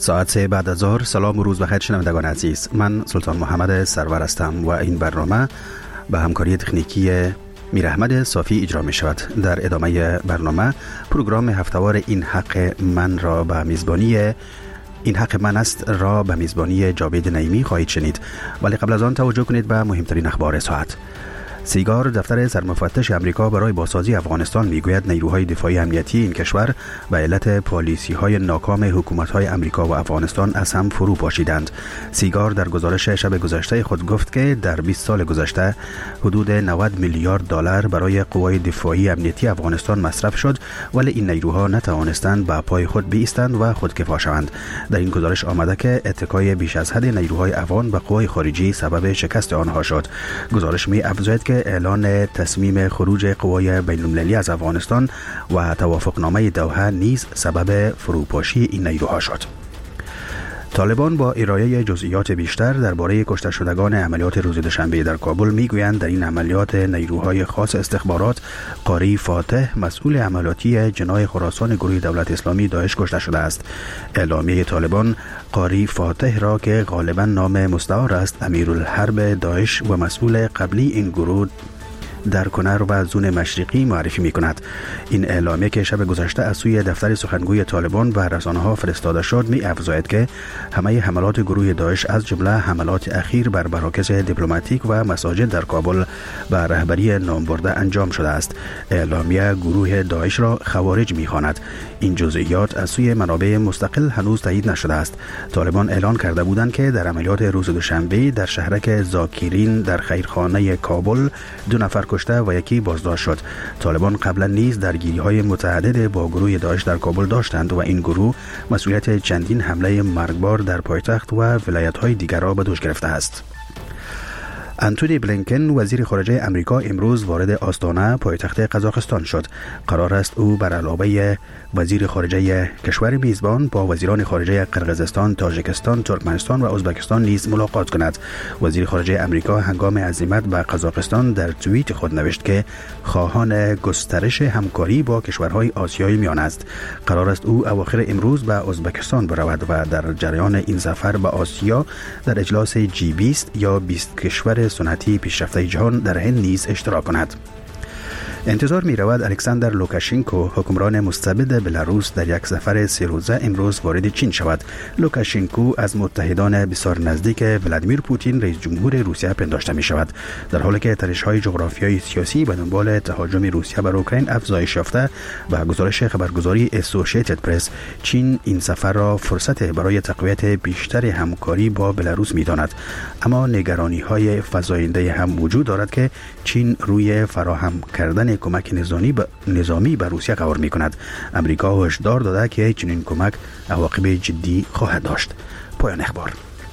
ساعت 3 بعد از ظهر. سلام و روز بخیر شنوندگان عزیز. من سلطان محمد سرور هستم و این برنامه به همکاری تکنیکی میر احمد صافی اجرا می شود. در ادامه برنامه پروگرام هفتهوار این حق من را به میزبانی این حق من است را به میزبانی جاوید نعیمی خواهید شنید، ولی قبل از آن توجه کنید به مهمترین اخبار ساعت. سیگار دفتر سرمفتش امریکا برای بازسازی افغانستان میگوید نیروهای دفاعی امنیتی این کشور به علت پالیسی‌های ناکام حکومت‌های امریکا و افغانستان از هم فرو پاشیدند. سیگار در گزارش شب گذشته خود گفت که در 20 سال گذشته حدود 90 میلیارد دلار برای قوای دفاعی امنیتی افغانستان مصرف شد، ولی این نیروها نتوانستند به پای خود بایستند و خودکفا شوند. در این گزارش آمده که اتکای بیش از حد نیروهای افغان به قوای خارجی سبب شکست آنها شد. گزارش می‌افزاید که اعلان تصمیم خروج قوای بین‌المللی از افغانستان و توافقنامه دوحه نیز سبب فروپاشی این نیروها شد. طالبان با ارائه جزئیات بیشتر درباره کشته شدگان عملیات روز دوشنبه در کابل میگویند در این عملیات نیروهای خاص استخبارات قاری فاتح مسئول عملیاتی جناح خراسان گروه دولت اسلامی داعش کشته شده است. اعلامیه طالبان قاری فاتح را که غالبا نام مستعار است امیرالحرب داعش و مسئول قبلی این گروه در کنر و زون مشرقی معرفی می کند. این اعلامیه که شب گذشته از سوی دفتر سخنگوی طالبان و رسانه‌ها فرستاده شد می افزاید که همه حملات گروه داعش از جمله حملات اخیر بر مراکز دیپلماتیک و مساجد در کابل به رهبری نامبرده انجام شده است. اعلامیه گروه داعش را خوارج می خواند. این جزئیات از سوی منابع مستقل هنوز تایید نشده است. طالبان اعلان کرده بودند که در عملیات روز دوشنبه در شهرک زاکرین در خیرخانه کابل 2 نفر کشته و یکی بازداشت شد. طالبان قبلا نیز درگیری‌های متعدد با گروه داعش در کابل داشتند و این گروه مسئولیت چندین حمله مرگبار در پایتخت و ولایت‌های دیگر را به دوش گرفته است. انتونی بلینکن وزیر خارجه امریکا امروز وارد آستانه پایتخت قزاقستان شد. قرار است او بر علاوه وزیر خارجه کشور میزبان با وزیران خارجه قرقیزستان، تاجیکستان، ترکمنستان و ازبکستان نیز ملاقات کند. وزیر خارجه امریکا هنگام عزیمت به قزاقستان در توییت خود نوشت که خواهان گسترش همکاری با کشورهای آسیای میانه است. قرار است او اواخر امروز به ازبکستان برود و در جریان این سفر به آسیا در اجلاس G20 یا 20 کشور صنعتی پیشرفته جهان در هند نیز اشتراک کند. انتظار می رود الکساندر لوکاشنکو حکمران مستبد بلاروس در یک سفر 3 روزه امروز وارد چین شود. لوکاشنکو از متحدان بسیار نزدیک ولادیمیر پوتین رئیس جمهور روسیه پنداشته می شود، در حالی که تنش‌های جغرافیایی سیاسی به دنبال تهاجم روسیه بر اوکراین افزایش یافته. و گزارش خبرگزاری اسوسییتد پرس چین این سفر را فرصت برای تقویت بیشتر همکاری با بلاروس می داند، اما نگرانی‌های فزاینده هم وجود دارد که چین روی فراهم کردن کمک نظامی به روسیه قرار می کند. امریکا هشدار داده که چنین کمک عواقب جدی خواهد داشت. پایان اخبار.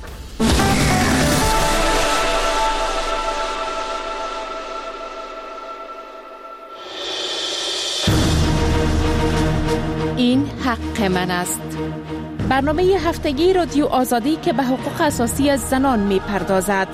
این حق من است. برنامه هفتگی رادیو آزادی که به حقوق اساسی زنان می پردازد.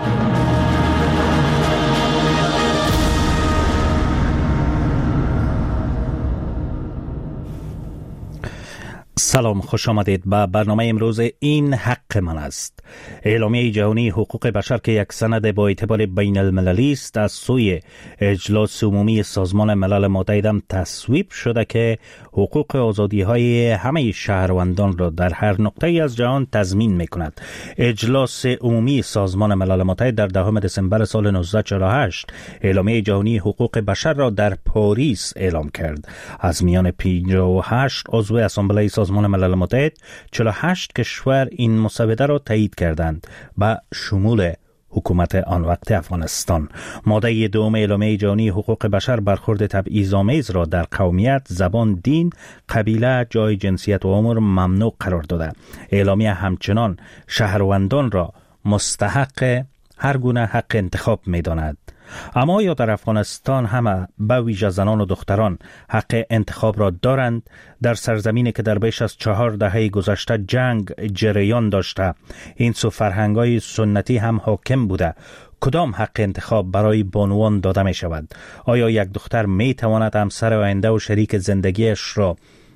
سلام، خوش آمدید به برنامه امروز این حق من است. اعلامیه جهانی حقوق بشر که یک سند با اعتبار بین المللی است از سوی اجلاس عمومی سازمان ملل متحد تصویب شده که حقوق آزادی های همه شهروندان را در هر نقطه از جهان تضمین می کند. اجلاس عمومی سازمان ملل متحد در 10 دسامبر سال 1948 اعلامیه جهانی حقوق بشر را در پاریس اعلام کرد. از میان 58 عضو اسامبله سازمان ملل متحد 48 کشور این مسوده را تایید کردند، به شمول حکومت آن وقت افغانستان. ماده 2 اعلامیه جهانی حقوق بشر برخورد تبعیض‌آمیز را در قومیت، زبان، دین، قبیله، جای جنسیت و عمر ممنوع قرار داده. اعلامیه همچنان شهروندان را مستحق هر گونه حق انتخاب می داند. اما یا در افغانستان همه به ویژه زنان و دختران حق انتخاب را دارند. در سرزمینی که در بیش از 4 دهه گذشته جنگ جریان داشته، این سو فرهنگ‌های سنتی هم حاکم بوده، کدام حق انتخاب برای بانوان داده می شود؟ آیا یک دختر می تواند همسر آینده و شریک زندگیش را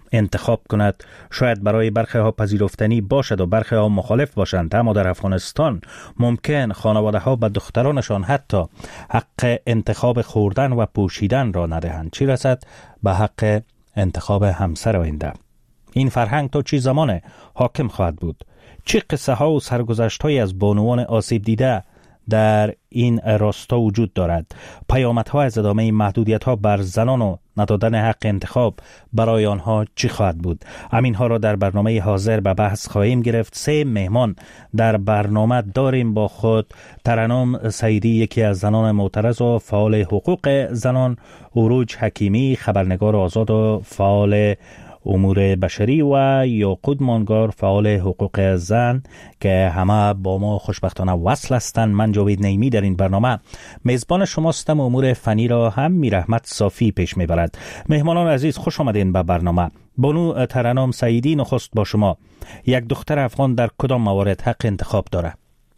انتخاب کند شاید برای برخی ها پذیرفتنی باشد و برخی ها مخالف باشند، اما در افغانستان ممکن خانواده ها به دخترانشان حتی حق انتخاب خوردن و پوشیدن را ندهند، چی رسد به حق انتخاب همسر آینده. این فرهنگ تا چی زمان حاکم خواهد بود؟ چه قصه ها و سرگذشت های از بانوان آسیب دیده در این راستا وجود دارد؟ پیامدها از ادامه محدودیت ها بر زنان و ندادن حق انتخاب برای آنها چی خواهد بود؟ همین ها را در برنامه حاضر به بحث خواهیم گرفت. 3 مهمان در برنامه داریم. با خود ترنم سعیدی، یکی از زنان معترض و فعال حقوق زنان، عروج حکیمی، خبرنگار آزاد و فعال امور بشری، و یعقوب مانگار، فعال حقوق زن که همه با ما خوشبختانه وصل هستند. من جاوید نیمی در این برنامه میزبان شماستم. امور فنی را هم میرحمت صافی پیش میبرد. مهمانان عزیز، خوش آمدین به برنامه. بانو ترنم سعیدی، نخست با شما. یک دختر افغان در کدام موارد حق انتخاب داره؟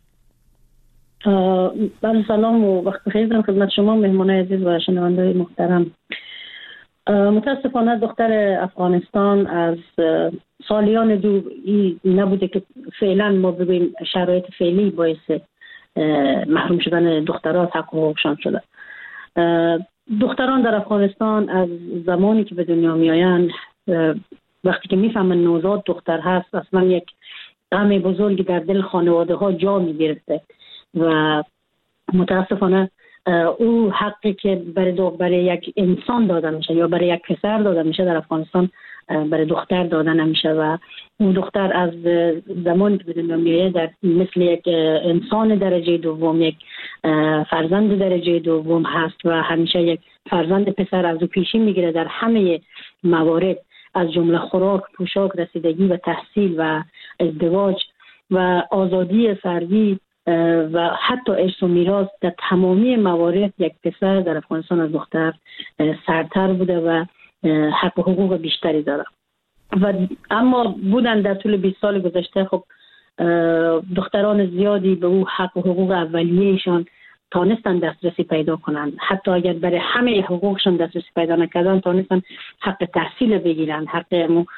بله، سلام و وقت بخیر خدمت شما مهمان عزیز و شنوندگان محترم. متاسفانه دختر افغانستان از سالیان دور نبوده که فعلا ما ببینیم شرایط فعلی باعث محروم شدن دخترها از حق و حقوقشان شده. دختران در افغانستان از زمانی که به دنیا می آیند، وقتی که میفهمن نوزاد دختر هست، اصلا یک غم بزرگی در دل خانواده ها جا می گرفته و متاسفانه او حقی که برای یک انسان داده میشه یا برای یک پسر داده میشه در افغانستان برای دختر داده نمیشه و اون دختر از زمانی که به دنیا میاد در مثل یک انسان درجه دوم، یک فرزند درجه دوم هست و همیشه یک فرزند پسر از او پیشی میگیره در همه موارد، از جمله خوراک، پوشاک، رسیدگی و تحصیل و ازدواج و آزادی فردی و حتی ارث و میراث. در تمامی موارد یک پسر در افغانستان از دختر سرتر بوده و حق و حقوق بیشتری داره. و اما بودن در طول 20 سال گذشته خب دختران زیادی به او حق و حقوق اولیه‌شان تانستن دسترسی پیدا کنن، حتی اگر برای همه حقوقشون دسترسی پیدا نکردن تانستن حق تحصیل بگیرن، حق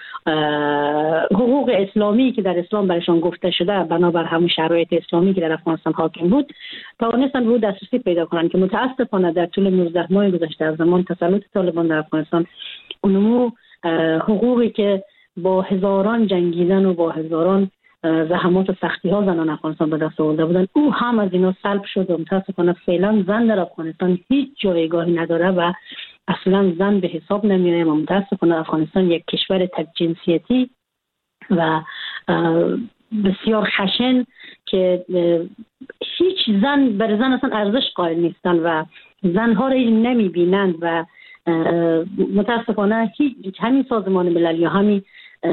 حقوق اسلامی که در اسلام برایشان گفته شده بنابر همون شرایط اسلامی که در افغانستان حاکم بود تانستن به دسترسی پیدا کنن، که متاسفانه در طول 19 ماه گذشته از زمان تسلط طالبان در افغانستان اونمو حقوقی که با هزاران جنگیدن و با هزاران زحمات و سختی ها زنان افغانستان به دست آورده بودن، او هم از اینا سلب شد و متاسفانه فعلا زن در افغانستان هیچ جایگاهی نداره و اصلا زن به حساب نمیاد و متاسفانه افغانستان یک کشور تک جنسیتی و بسیار خشن که هیچ زن بر زن اصلا ارزش قائل نیستن و زنها را نمیبینند و متاسفانه همین سازمان ملل یا همین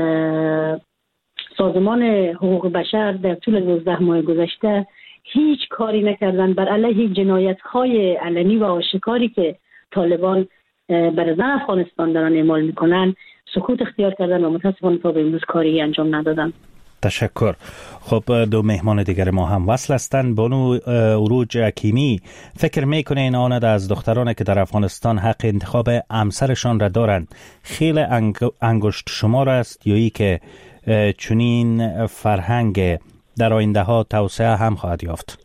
سازمان حقوق بشر در طول 19 ماه گذشته هیچ کاری نکردن بر علیه جنایت‌های علنی و آشکاری که طالبان بر زن افغانستان دارن اعمال میکنن سکوت اختیار کردن و متاسفانه تا به امروز کاری انجام ندادن. تشکر. خب دو مهمان دیگر ما هم وصل هستند. بانو عروج حکیمی، فکر میکنین آنها از دخترانی که در افغانستان حق انتخاب همسرشان را دارند خیلی انگشت شمار است یا ای که چنین فرهنگ در آینده ها توسعه هم خواهد یافت؟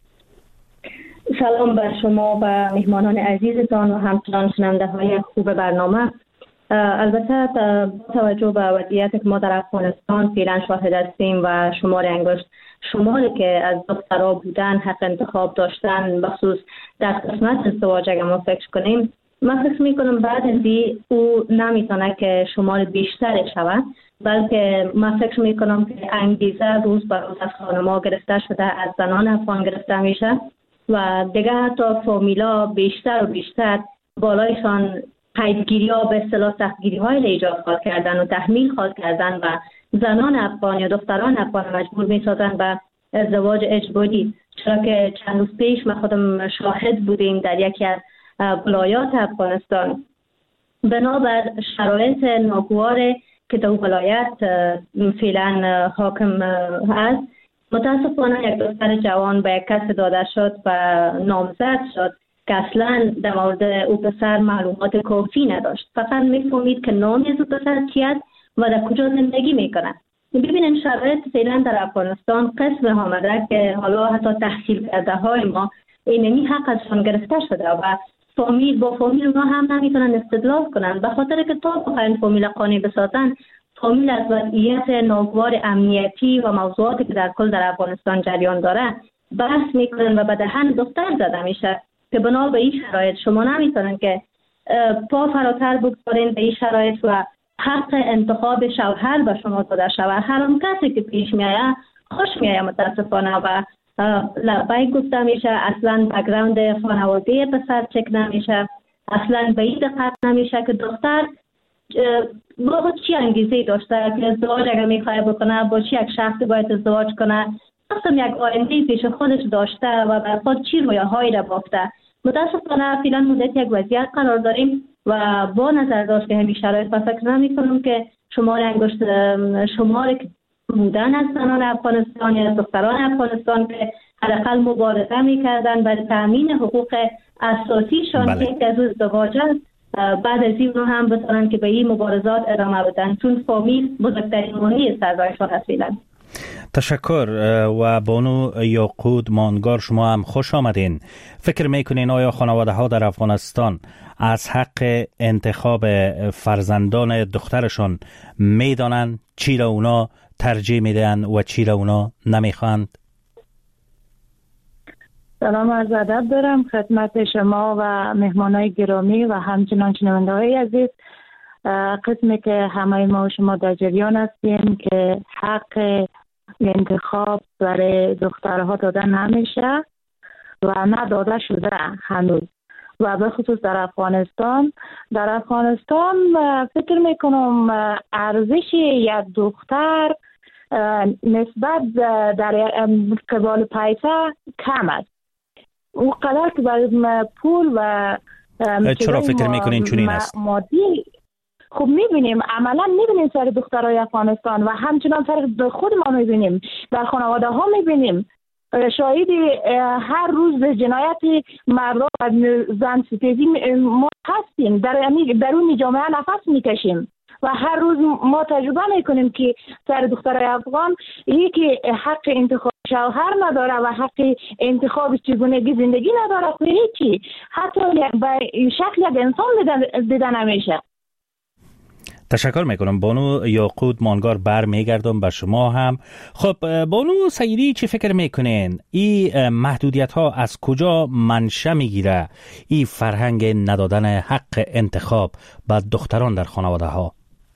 سلام بر شما و مهمانان عزیزتان و همچنان شنونده های خوب برنامه. البته توجه به وضعیتی که ما در افغانستان فعلا شاهد هستیم و شمار انگشت شماری که از دخترها بودن حق انتخاب داشتن بخصوص در قسمت ازدواج اگر ما فکر کنیم، من فکر میکنم بعد از این او نمیتونه که شمار بیشتر شود، بلکه من فکر میکنم که انگیزه روز به روز از خانم‌ها گرفته شده، از زنان افغان گرفته میشه و دیگه حتی فامیلا بیشتر و بیشتر بالایشان قیدگیری ها به اصطلاح سختگیری های ایجاد خواهد کردن و تحمیل خواهد کردن و زنان افغان یا دختران افغان مجبور میسازن به ازدواج اجباری، چرا که چند روز پیش ما خودم شاهد بودیم در یکی از ولایات افغانستان بنابر شرایط ناگوار که در ولایت فعلا حاکم هست، متاسفانه یک دختر جوان به یک کس داده شد و نامزد شد که اصلا در مورد او پسر معلومات کافی نداشت. فقط میفهمید که نام از او پسر چیست و در کجا زندگی میکنه. ببینید شرایط فعلا در افغانستان قسم آمده که حالا حتی تحصیل کرده های ما اینمی حق ازشان گرفته شده و با فامیل اونا هم نمیتونن استدلال کنن، به خاطر که تا بخواین فامیل قانونی بسازن، فامیل از وضعیت ناگوار امنیتی و موضوعاتی که در کل در افغانستان جریان داره بحث میکنن و به دهن دختر زده میشه که بنا به این شرایط شما نمیتونن که پا فراتر بگذارین به این شرایط و حق انتخاب شوهر به شما داده شود. هر اون کسی که پیش میایه خوش میایه متاسفانه و لبیک گفته میشه، اصلا بک‌گراند خانواده پسر چک نمیشه، اصلا به این دقت نمیشه که دختر با چی انگیزه داشته که ازدواج اگر میخواه بکنه با چی یک شخصی باید ازدواج کنه، اصلا یک آینده پیش خودش داشته و بر خود چی رویاهایی را بافته. متاسفانه فعلا مدت یک وضعیت قرار داریم و با نظر داشت که همین شرایط فکر نمی‌کنم که شمار انگشت شمار بودن از زنان افغانستان یا دختران افغانستان که حداقل مبارزه می‌کردن برای تامین حقوق اساسیشان که از ازدواج بعد از این هم بتونن که به این مبارزات ادامه بدن، چون فامیل بزرگترین مانع سرزایشان هستند. تشکر. و بانو یاقوت مانگار، شما هم خوش آمدین. فکر میکنین آیا خانواده ها در افغانستان از حق انتخاب فرزندان دخترشون میدانن؟ چی را اونا ترجیح میدن و چی را اونا نمیخواند؟ سلام عرض ادب دارم خدمت شما و مهمانای گرامی و همچنان شنونده های عزیز. قسمی که همه ما و شما در جریان هستیم که حق انتخاب برای دخترها داده نمیشه و نداده شده هنوز و به خصوص در افغانستان. فکر میکنم ارزش یک دختر نسبت در قبال پیسه کم است. اون قدر که برای پول و چرا فکر میکنین چونین است؟ مادی خب میبینیم، عملا میبینیم سر دخترای افغانستان و همچنان سر خود ما میبینیم، در خانواده ها میبینیم، شاهدی هر روز جنایت مردم و زن ستیزی ما هستیم، در اون جامعه نفس میکشیم و هر روز ما تجربه میکنیم که سر دخترای افغان یکی حق انتخاب شوهر نداره و حق انتخاب چگونگی زندگی نداره، هیچی، حتی به شکل یک انسان دیده نمیشه. تشکر میکنم بانو یاقوت مانگار. بر میگردم به شما هم. خب بانو سیدی، چی فکر میکنین این محدودیت ها از کجا منشأ میگیره، این فرهنگ ندادن حق انتخاب به دختران در خانواده ها؟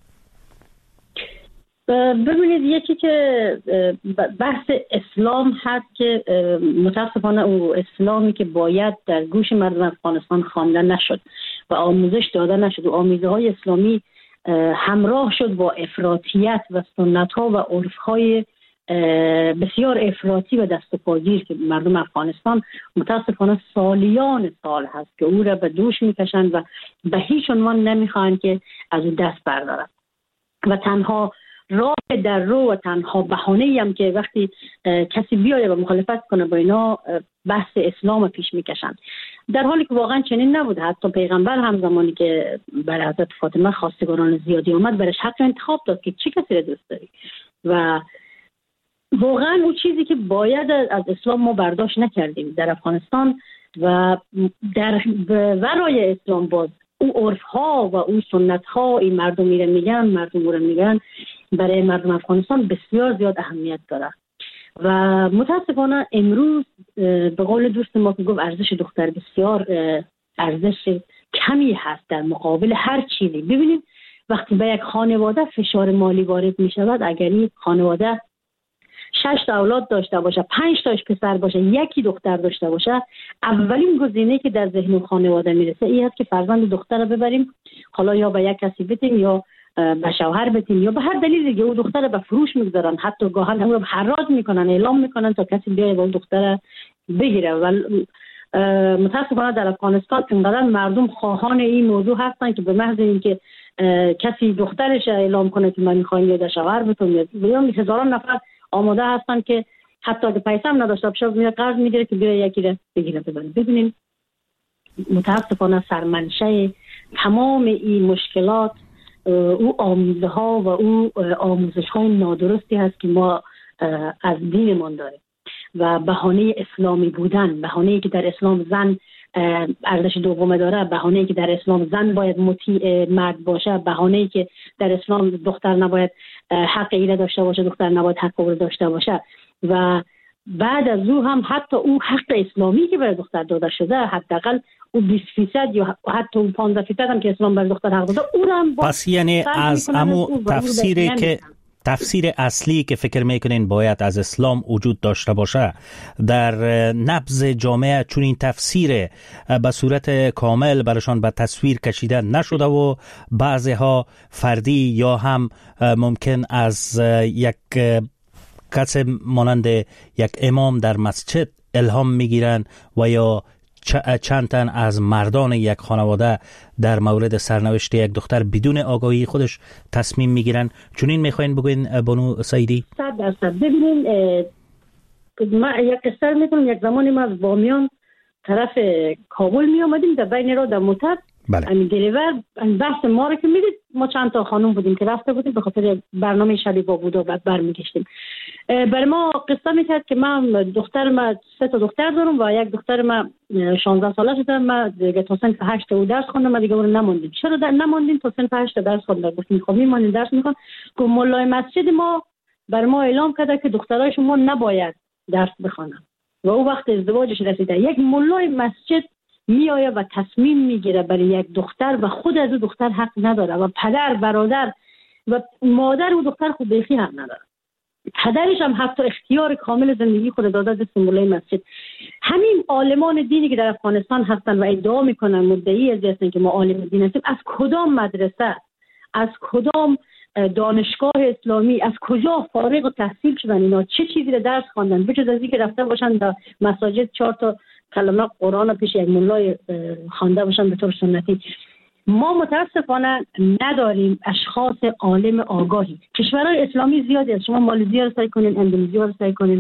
ببینید، یکی که بحث اسلام هست که متاسفانه او اسلامی که باید در گوش مردم افغانستان خوانده نشد و آموزش داده نشد و آمیزه های اسلامی همراه شد با افراطیت و سنت ها و عرف های بسیار افراطی و دست و پاگیر که مردم افغانستان متاسفانه سالیان سال هست که او را به دوش میکشند و به هیچ عنوان نمیخواهند که از او دست بردارند و تنها راه در رو و تنها بهانه‌ای هم که وقتی کسی بیاید و مخالفت کنه با اینا بحث اسلام پیش میکشند، در حالی که واقعا چنین نبود. حتی پیغمبر هم زمانی که برای حضرت فاطمه خواستگاران زیادی اومد برش حق انتخاب داد که چه کسی را دوست داری و واقعا اون چیزی که باید از اسلام ما برداشت نکردیم در افغانستان و در ورای اسلام باز او عرف ها و او سنت ها این مردم میگن برای مردم افغانستان بسیار زیاد اهمیت داره و متاسفانه امروز به قول دوست ما که گفت ارزش دختر بسیار ارزش کمی هست در مقابل هر چیزی. ببینید وقتی به یک خانواده فشار مالی وارد می شود، اگر این خانواده 6 تا اولاد داشته باشه، 5 تاش پسر باشه، یکی دختر داشته باشه، اولین گزینه‌ای که در ذهن خانواده میرسه این است که فرزند دختر رو ببریم، حالا یا به یک کسی بدیم یا به شوهر بدیم یا به هر دلیل دیگه اون دختر رو به فروش میگذارن، حتی گاهن اون رو حراج میکنن، اعلام میکنن تا کسی بیاد اون دختر بگیره. و متاسفانه در افغانستان اینقدر مردم خواهان این موضوع هستن که به محض اینکه کسی دخترش اعلام کنه که من میخوام یه شوهر بتونم بیام، هزاران نفر آماده هستن که حتی اگه پیسه هم نداشته باشه میاد قرض میگیره که بیا یکی رو بگیره ببریم. ببینیم متاسفانه سرمنشه تمام این مشکلات او آموزه ها و او آموزش های نادرستی هست که ما از دینمان داریم و بهانه اسلامی بودن، بهانه‌ای که در اسلام زن ارزش دوم داره، بهانه‌ای که در اسلام زن باید مطیع مرد باشه، بهانه‌ای که در اسلام دختر نباید حق ایره داشته باشه، دختر نباید حق او داشته باشه و بعد از او هم حتی او حق اسلامی که برای دختر داده شده حداقل او 20% یا حتی 15% هم که اسلام برای دختر حق داده او هم پس یعنی از امو تفسیری که تفسیر اصلی که فکر میکنین باید از اسلام وجود داشته باشه در نبض جامعه چون این تفسیر به صورت کامل برشان به تصویر کشیده نشده و بعضی ها فردی یا هم ممکن از یک کس مانند یک امام در مسجد الهام میگیرن و یا چند تن از مردان یک خانواده در مورد سرنوشت یک دختر بدون آگاهی خودش تصمیم میگیرن. چون این میخواین بگوین بانو سعیدی؟ 100% ببینین من یک قصه میکنم. یک زمانی ما از بامیان طرف کابل می آمدیم در بین را در موتر همین دلیور بحث ما رو که میدید ما چند تا خانم بودیم که رفته بودیم به خاطر برنامه شبی با بود و بعد برمیگشتیم. برای ما قصه میکرد که من دختر ما 3 تا دختر دارم و یک دختر ما 16 ساله شده. ما دیگه تا سن 8 او درس خوندم. ما دیگه نموندیم. چرا نموندیم؟ تا سن 8 درس خوندم. گفتیم خب میمونیم درس میخوام. که مولای مسجد ما بر ما اعلام کرده که دخترای شما نباید درس بخونن و او وقت ازدواجش رسیده. یک مولای مسجد میآید و تصمیم میگیره برای یک دختر و خود از او دختر حق نداره و پدر برادر و مادر او دختر خود بیخی حق نداره. پدرش هم حتی اختیار کامل زندگی خود داده به مولای مسجد. همین عالمان دینی که در افغانستان هستن و ادعا میکنن مدعی هستن که ما عالم دین هستیم، از کدام مدرسه، از کدام دانشگاه اسلامی، از کجا فارغ التحصیل شدن اینا؟ چه چیزی رو درس خواندن بجز از اینکه رفته باشن در مساجد 4 تا کلمه قرآن پیش یک مولای خوانده باشن به طور سنتی؟ ما متاسفانه نداریم اشخاص عالم آگاهی. کشورهای اسلامی زیادی هست. شما مالزیا رو سعی کنین، اندونزیا رو سعی کنین،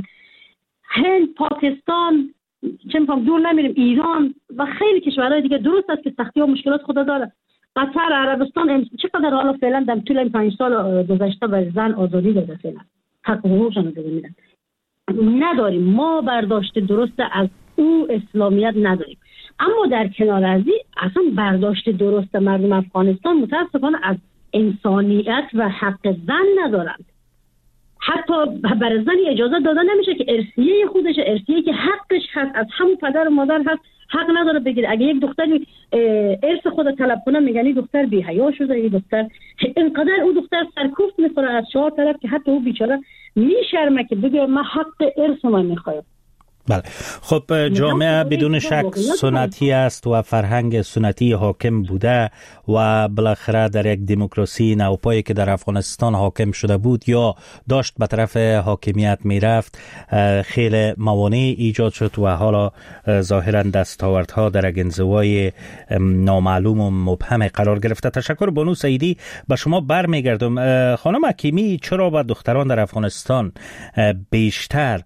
هند، پاکستان، چه می‌خوام دور نمیریم، ایران و خیلی کشورهای دیگه. درست است که سختی و مشکلات خود داره. قطر، عربستان چقدر حالا فعلا در طول این 5 سال گذشته به زن آزادی داده، فعلا حق حقوقشون رو داده میدن. نداریم ما برداشت درست از او اسلامیت نداریم. اما در کنار از این اصلا برداشت درست مردم افغانستان متاسفانه از انسانیت و حق زن ندارند. حتی برای زنی اجازه داده نمیشه که ارثیه خودش، ارثیه که حقش هست از همون پدر و مادر هست، حق نداره بگیره. اگه یک دختری ارث خود طلب کنه میگن این دختر بی حیا شده، این دختر اینقدر او دختر سرکوفت میخوره از 4 طرف که حتی او بیچاره میشرمه که بگه من حق ارث من میخوام. بله. خب جامعه بدون شک سنتی است و فرهنگ سنتی حاکم بوده و بالاخره در یک دموکراسی نوپایی که در افغانستان حاکم شده بود یا داشت به طرف حاکمیت میرفت خیلی موانع ایجاد شد و حالا ظاهرا دستاوردها در یک انزوای نامعلوم و مبهم قرار گرفته. تشکر بانو سعیدی. به شما برمیگردم. خانم حکیمی، چرا با دختران در افغانستان بیشتر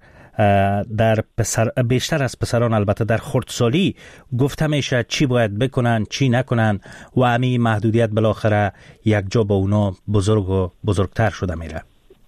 از پسران البته در خردسالی گفته میشه چی باید بکنن چی نکنن و همین محدودیت بالاخره یک جا با اونا بزرگ و بزرگتر شده میره؟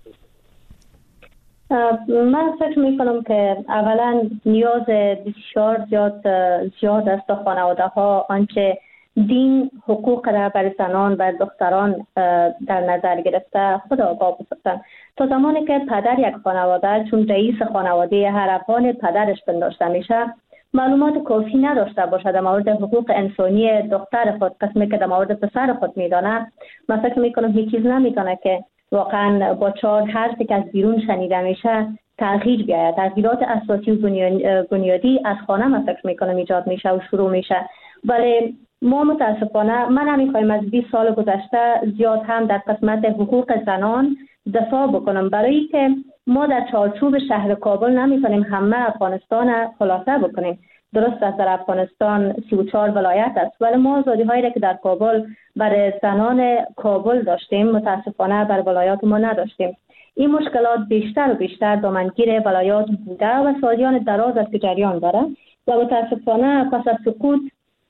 من فکر میکنم که اولا نیاز بسیار زیاد است تا خانواده ها آنچه دین حقوق را بر زنان و دختران در نظر گرفته خود آگاه بسازند. تا زمانی که پدر یک خانواده چون رئیس خانواده هر افغان پدرش پنداشته میشه معلومات کافی نداشته باشد در مورد حقوق انسانی دختر خود، قسمی که در مورد پسر خود میدانه، من فکر میکنم هیچ چیز نمیکنه که واقعا با 4 حرفی که از بیرون شنیده میشه تغییر بیاید. تغییرات اساسی و بنیادی از خانه من فکر میکنم ایجاد میشه و شروع میشه. ولی ما متاسفانه من نمیخوایم از 20 سال گذشته زیاد هم در قسمت حقوق زنان دفاع بکنم، برای که ما در چارچوب شهر کابل نمیتونیم همه افغانستان خلاصه بکنیم. درست است در افغانستان 34 ولایت است، ولی ما آزادی هایی را که در کابل برای زنان کابل داشتیم متاسفانه بر ولایات ما نداشتیم. این مشکلات بیشتر و بیشتر دامنگیر ولایات بوده و سالیان دراز است که جریان داره و متاسفانه پس از سقوط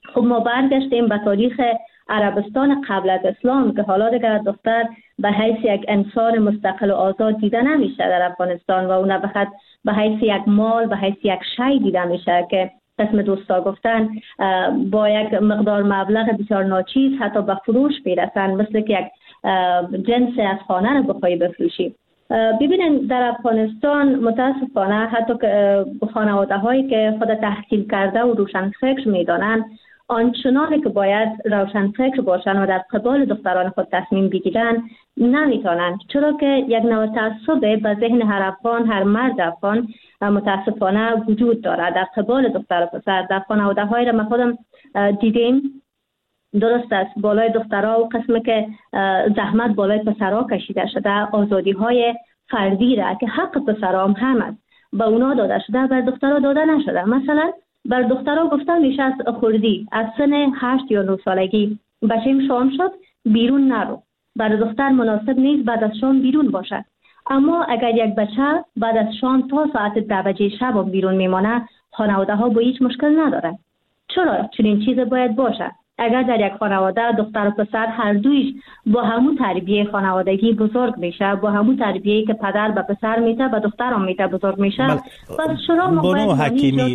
خب ما برگشتیم به تاریخ عربستان قبل از اسلام که حالا دیگر دختر به حیث یک انسان مستقل و آزاد دیده نمیشه در افغانستان و اون فقط به حیث یک مال، به حیث یک شی دیده میشه که قسم دوستا گفتن با یک مقدار مبلغ بسیار ناچیز حتی به فروش میرسن، مثل که یک جنس از خانه رو بخوای بفروشی. ببینید در افغانستان متاسفانه حتی که خانواده هایی که خود تحصیل کرده و روشن فکر میدانند آنچنانی که باید روشن فکر باشن و در قبال دختران خود تصمیم بگیرن نمیتونن، چرا که یک نوع تعصب به ذهن هر افغان، هر مرد افغان متاسفانه وجود داره در قبال دختر و پسر. در خانواده های را ما خودم دیدیم، درست است بالای دخترها و قسم که زحمت بالای پسرها کشیده شده، آزادی های فردی را که حق پسرها هم است به اونا داده شده، بر دخترها داده نشده. مثلا بر دخترها گفتن میشه از خردی از سن 8 یا 9 سالگی بچه‌م شام شد بیرون نرو، برای دختر مناسب نیست بعد از شام بیرون باشد. اما اگر یک بچه بعد از شام تا ساعت 10 شب بیرون میمانه، خانواده ها با هیچ مشکل ندارن. چرا چنین چیز باید باشه؟ اگر در یک خانواده دختر و پسر هر دویش با همون تربیه خانوادگی بزرگ میشه، با همون تربیه‌ای که پدر به پسر میده و دختر هم میده بزرگ میشه، پس چرا ما بانو حکیمی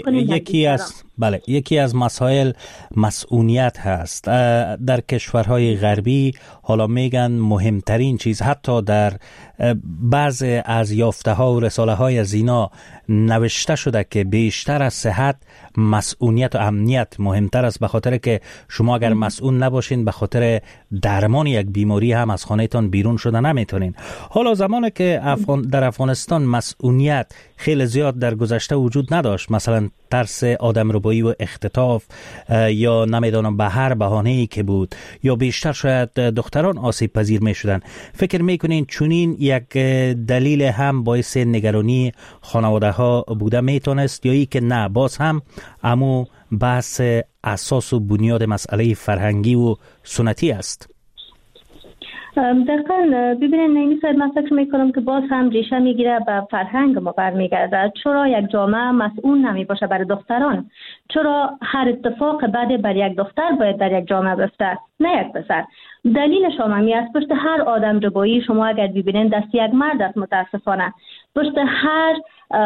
یکی از مسائل مسئولیت هست. در کشورهای غربی حالا میگن مهمترین چیز، حتی در بعض از یافته ها و رساله های از اینا نوشته شده که بیشتر از صحت مسئولیت و امنیت مهمتر است، به خاطر که شما اگر مسئول نباشین به خاطر درمان یک بیماری هم از خانهتان بیرون شده نمیتونین. حالا زمانی که در افغانستان مسئولیت خیلی زیاد در گذشته وجود نداشت، مثلا ترس آدمربایی و اختطاف یا نمیدونم به هر بهانه‌ای که بود، یا بیشتر شاید دختران آسیب پذیر میشدن، فکر میکنین چنین یک دلیل هم باعث نگرانی خانواده ها بوده میتونست، یا ای که نه باز هم امو بحث اساس و بنیاد مسئله فرهنگی و سنتی است؟ دقیقاً ببینید نینی صاحب، من فکر میکنم که باز هم ریشه میگیره به فرهنگ ما برمیگرده. چرا یک جامعه مسئول نمی باشه برای دختران؟ چرا هر اتفاق بعد بر یک دختر باید در یک جامعه بیفته نه یک پسر؟ دلیلش هم است پشت هر آدم ربایی شما اگر ببینید دست یک مرد است. متاسفانه پشت هر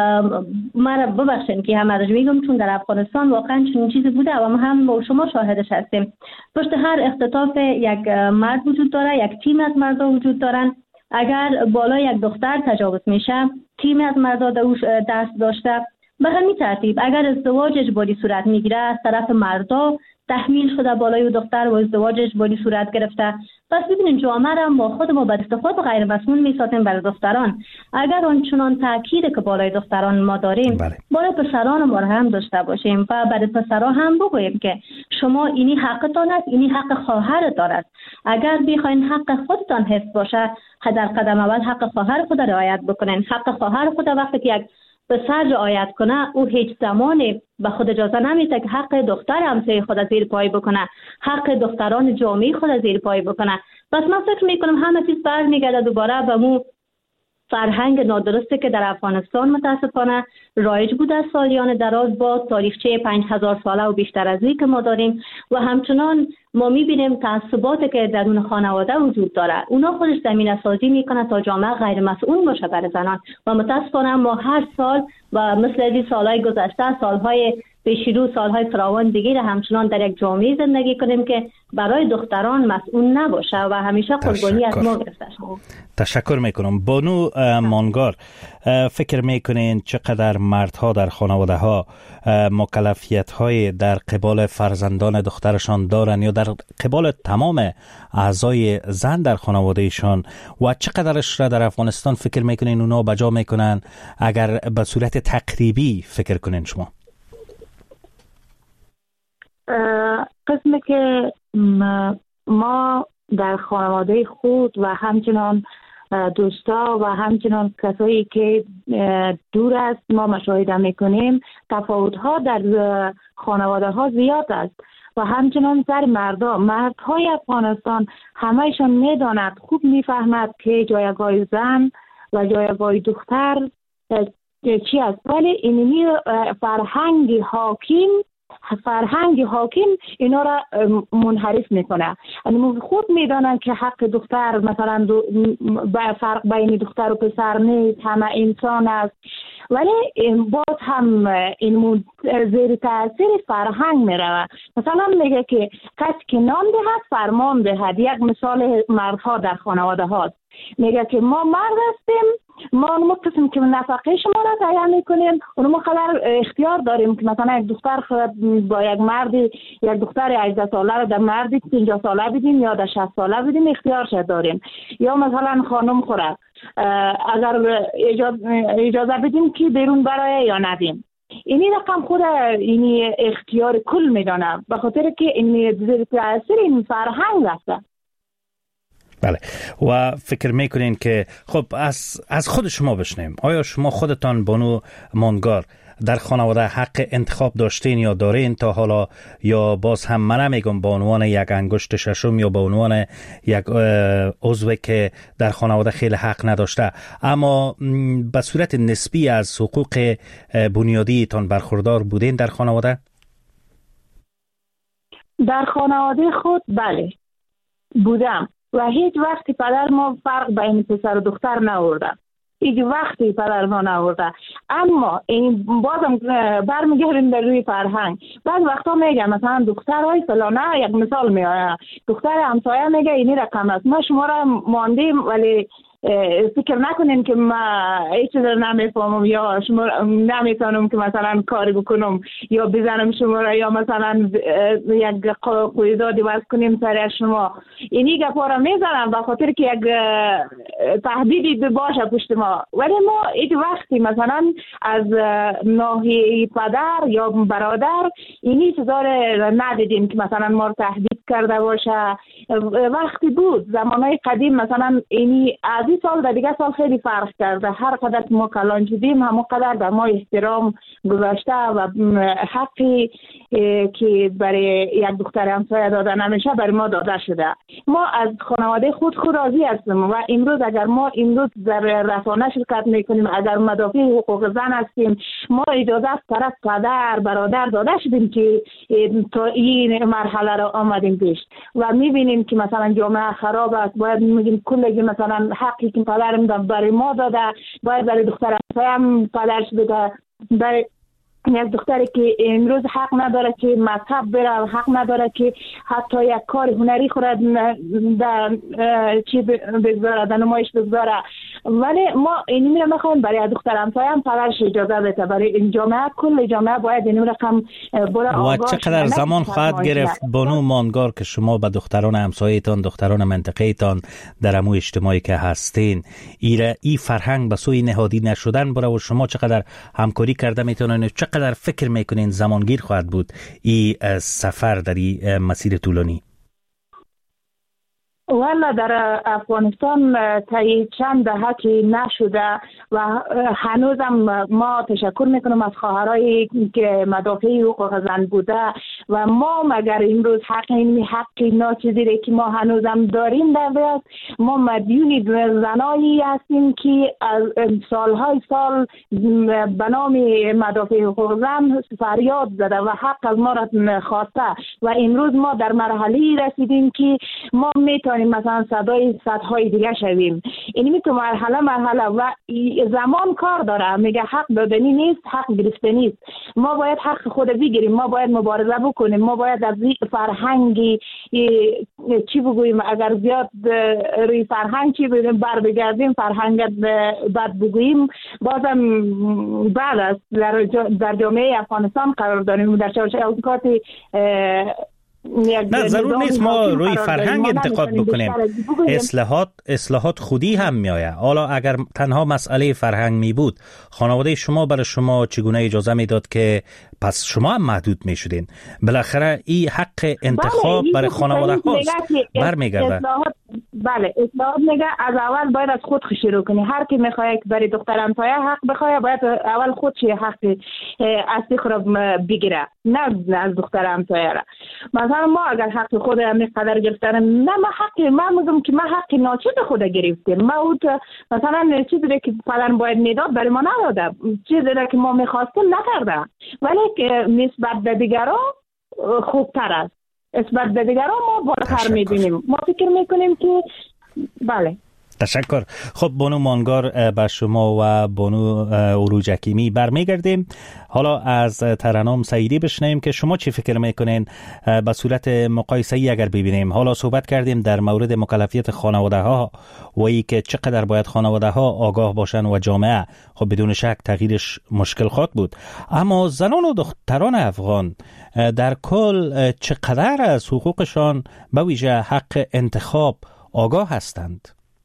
مرا ببخشید که هم ازش میگم چون در افغانستان واقعا چنین چیزی بوده و هم شما شاهدش هستیم. پشت هر اختطاف یک مرد وجود داره، یک تیم از مردا وجود دارن. اگر بالای یک دختر تجاوز میشه تیم از مردا دست داشته. به همین ترتیب اگر ازدواج اجباری صورت میگیره از طرف مردا تحمیل شده بالای دختر و ازدواج اجباری صورت گرفته. پس ببینید جامعه را ما خود ما بر استفاده غیر مسئول میسازیم برای دختران. اگر آنچنان تاکید که بالای دختران ما داریم بالای پسران ما هم داشته باشیم و برای پسرها هم بگوییم که شما اینی حقتان است، اینی حق خواهرتان است. اگر بخواین حق خودتان حفظ باشه در قدم اول حق خواهر خود رعایت بکنین. حق خواهر خود وقتی که یک پسر رعایت کنه او هیچ زمانی به خود اجازه نمیده که حق دختر همسایه خود زیر پای بکنه، حق دختران جامعه خود زیر پای بکنه. پس من فکر میکنم همه چیز برمیگرده دوباره به مو فرهنگ نادرسته که در افغانستان متاسفانه رایج بوده سالیان دراز با تاریخچه 5000 ساله و بیشتر از این که ما داریم و همچنان ما میبینیم تعصباتی که درون خانواده وجود داره. اونا خودش زمینه سازی میکنه تا جامعه غیر مسئول باشه برای زنان و متاسفانه ما هر سال و مثل این سالهای گذشته سالهای پیشرو سالهای فراوان دیگه همچنان در یک جامعه زندگی کنیم که برای دختران مسئول نباشه و همیشه قربانی از ما گرفته شده. تشکر میکنم. بانو مانگار، فکر میکنین چقدر مردها در خانواده ها مکلفیت های در قبال فرزندان دخترشان دارن یا در قبال تمام اعضای زن در خانوادهشان و چقدرش را در افغانستان فکر میکنین اونا بجا میکنن اگر به صورت تقریبی فکر کنین شما؟ قسمی که ما در خانواده خود و همچنان دوستا و همچنان کسایی که دور است ما مشاهده میکنیم تفاوت‌ها در خانواده ها زیاد است و همچنان سر مردهای افغانستان همهشان میداند خوب میفهمد که جایگاه زن و جایگاه دختر چی است، ولی اینی فرهنگ حاکم فرهنگ حاکم اینا را منحرف میکنه. یعنی خود میدانن که حق دختر مثلا فرق بین دختر و پسر نیست، همه انسان است، ولی باز هم این زیر تاثیر فرهنگ میروه. مثلا میگه که کسی که نان دهد فرمان دهد. یک مثال مردها در خانواده هاست، میگه که ما مرد هستیم، ما متصم که نفقه شما را تعیین میکنیم، اونم خبر اختیار داریم که مثلا یک دختر با یک دختر 18 ساله را در مردی 50 ساله بدیم یا در 60 ساله بدیم، اختیارش داریم. یا مثلا خانم خوره اگر اجازه بدیم که بیرون برای یا ندیم. اینی رقم خود اینی اختیار کل میدانه، به خاطر که این زیر تاثیر این فرهنگ است. بله. و فکر میکنین که خب از خود شما بشنیم، آیا شما خودتان بانو ماندگار در خانواده حق انتخاب داشتین یا دارین تا حالا، یا باز هم من نمیگم به عنوان یک انگشت ششم یا به عنوان یک عضو که در خانواده خیلی حق نداشته، اما به صورت نسبی از حقوق بنیادی تان برخوردار بودین در خانواده؟ در خانواده خود بله بودم و هیچ وقتی پدر ما فرق بین پسر و دختر نآورده، هیچ وقتی پدر ما نآورده. اما این بازم برمیگردیم در روی فرهنگ. بعض وقتا میگه مثلا دخترای فلانه، یک مثال میاره، دختر همسایه میگه اینی رقم است، ما شما را ماندیم ولی فکر نکنین که ما هیچ چیز نمیفهمم یا شما نمیتونم که مثلا کاری بکنم یا بزنم شما را یا مثلا یک قیدادی وضع کنیم سر شما. اینی گپا را میزنم به خاطر که یک تهدیدی باشه پشت ما، ولی ما هیچ وقتی مثلا از ناحیه پدر یا برادر اینی چیزا را ندیدیم که مثلا ما رو تهدید کرده باشه. وقتی بود زمانهای قدیم مثلا اینی از این سال در دیگه سال خیلی فرق کرده، هر قدر ما کلان شدیم همون قدر به ما احترام گذاشته و حقی که برای یک دختر همسایه داده نمیشه برای ما داده شده. ما از خانواده خود راضی هستیم و امروز اگر ما امروز در رسانه شرکت میکنیم، اگر مدافع حقوق زن هستیم، ما اجازه از طرف پدر برادر داده شدیم که تا این مرحله را آمدیم پیش و میبینیم که مثلا جامعه خراب است. باید میگیم کلی مثلا حقی که پدرم برای ما داده باید برای دختر همسایه‌ام پدرش بده. برای یک دختری که امروز حق نداره که مذهب بره، حق نداره که حتی یک کار هنری خورد در چی بگذاره، در نمایش بگذاره، ولی ما اینی میخوایم برای دختر همسایه هم پدرش اجازه بده. برای این جامعه کل جامعه باید این رقم بره آگاه. و چقدر زمان خواهد گرفت بانو ماندگار که شما به دختران همسایه‌تان، دختران منطقه‌تان در امو اجتماعی که هستین ای فرهنگ به سوی نهادی نشدن بره و شما چقدر همکاری کرده میتونین، چقدر فکر میکنین زمانگیر خواهد بود ای سفر در ای مسیر طولانی؟ والا در افغانستان تا چند دهه که نشده و هنوزم ما تشکر میکنم از خواهرایی که مدافع حقوق زن بوده و ما مگر امروز حق ناچیزی که ما هنوزم داریم در بیاد. ما مدیون زنایی هستیم که از سالهای سال به نام مدافع حقوق زن فریاد زده و حق از ما را خواسته و امروز ما در مرحله رسیدیم که ما میتونیم مثلا صدهای دیگه شویم. اینی تو مرحله و زمان کار داره، میگه حق دادنی نیست، حق گرفتنی نیست. ما باید حق خود بگیریم، ما باید مبارزه بکنیم، ما باید از فرهنگی چی بگوییم، اگر زیاد روی فرهنگ چی بگوییم بگردیم فرهنگ بد بگوییم بازم بعد است. در جامعه افغانستان قرار داریم در اوقات نه ضرور نیست ما روی فرهنگ انتقاد بکنیم. اصلاحات خودی هم میآید. حالا اگر تنها مسئله فرهنگ می بود خانواده شما برای شما چگونه اجازه میداد که پس شما هم محدود می شدین؟ بالاخره این حق انتخاب برای خانواده هاست برمیگرده. بله اطلاعات میگه از اول باید از خود شروع کنی. هر کی میخواد که برای دختر همسایه حق بخواد باید اول خودش حق اصلی خود بگیره، نه از دختر همسایه را. مثلا ما اگر حق خود میقدر گرفتن، نه ما میگم که ما حق ناچیز خود گرفتیم. ما اون مثلا چیزی که فلان باید میداد برای ما نداده، چیزی که ما میخواستیم نکرده، ولی که نسبت به دیگران خوبتر است. نسبت به دیگران ما بالاتر میبینیم. ما فکر میکنیم که بله. تشکر. خب بانو مانگار به شما و بانو عروج حکیمی برمیگردیم. حالا از ترنم سعیدی بشنیم که شما چی فکر میکنین به صورت مقایسه‌ای اگر ببینیم. حالا صحبت کردیم در مورد مکلفیت خانواده ها و ای که چقدر باید خانواده ها آگاه باشن و جامعه خب بدون شک تغییرش مشکل خواهد بود، اما زنان و دختران افغان در کل چقدر از حقوقشان به ویژه حق انتخاب آگاه هستند؟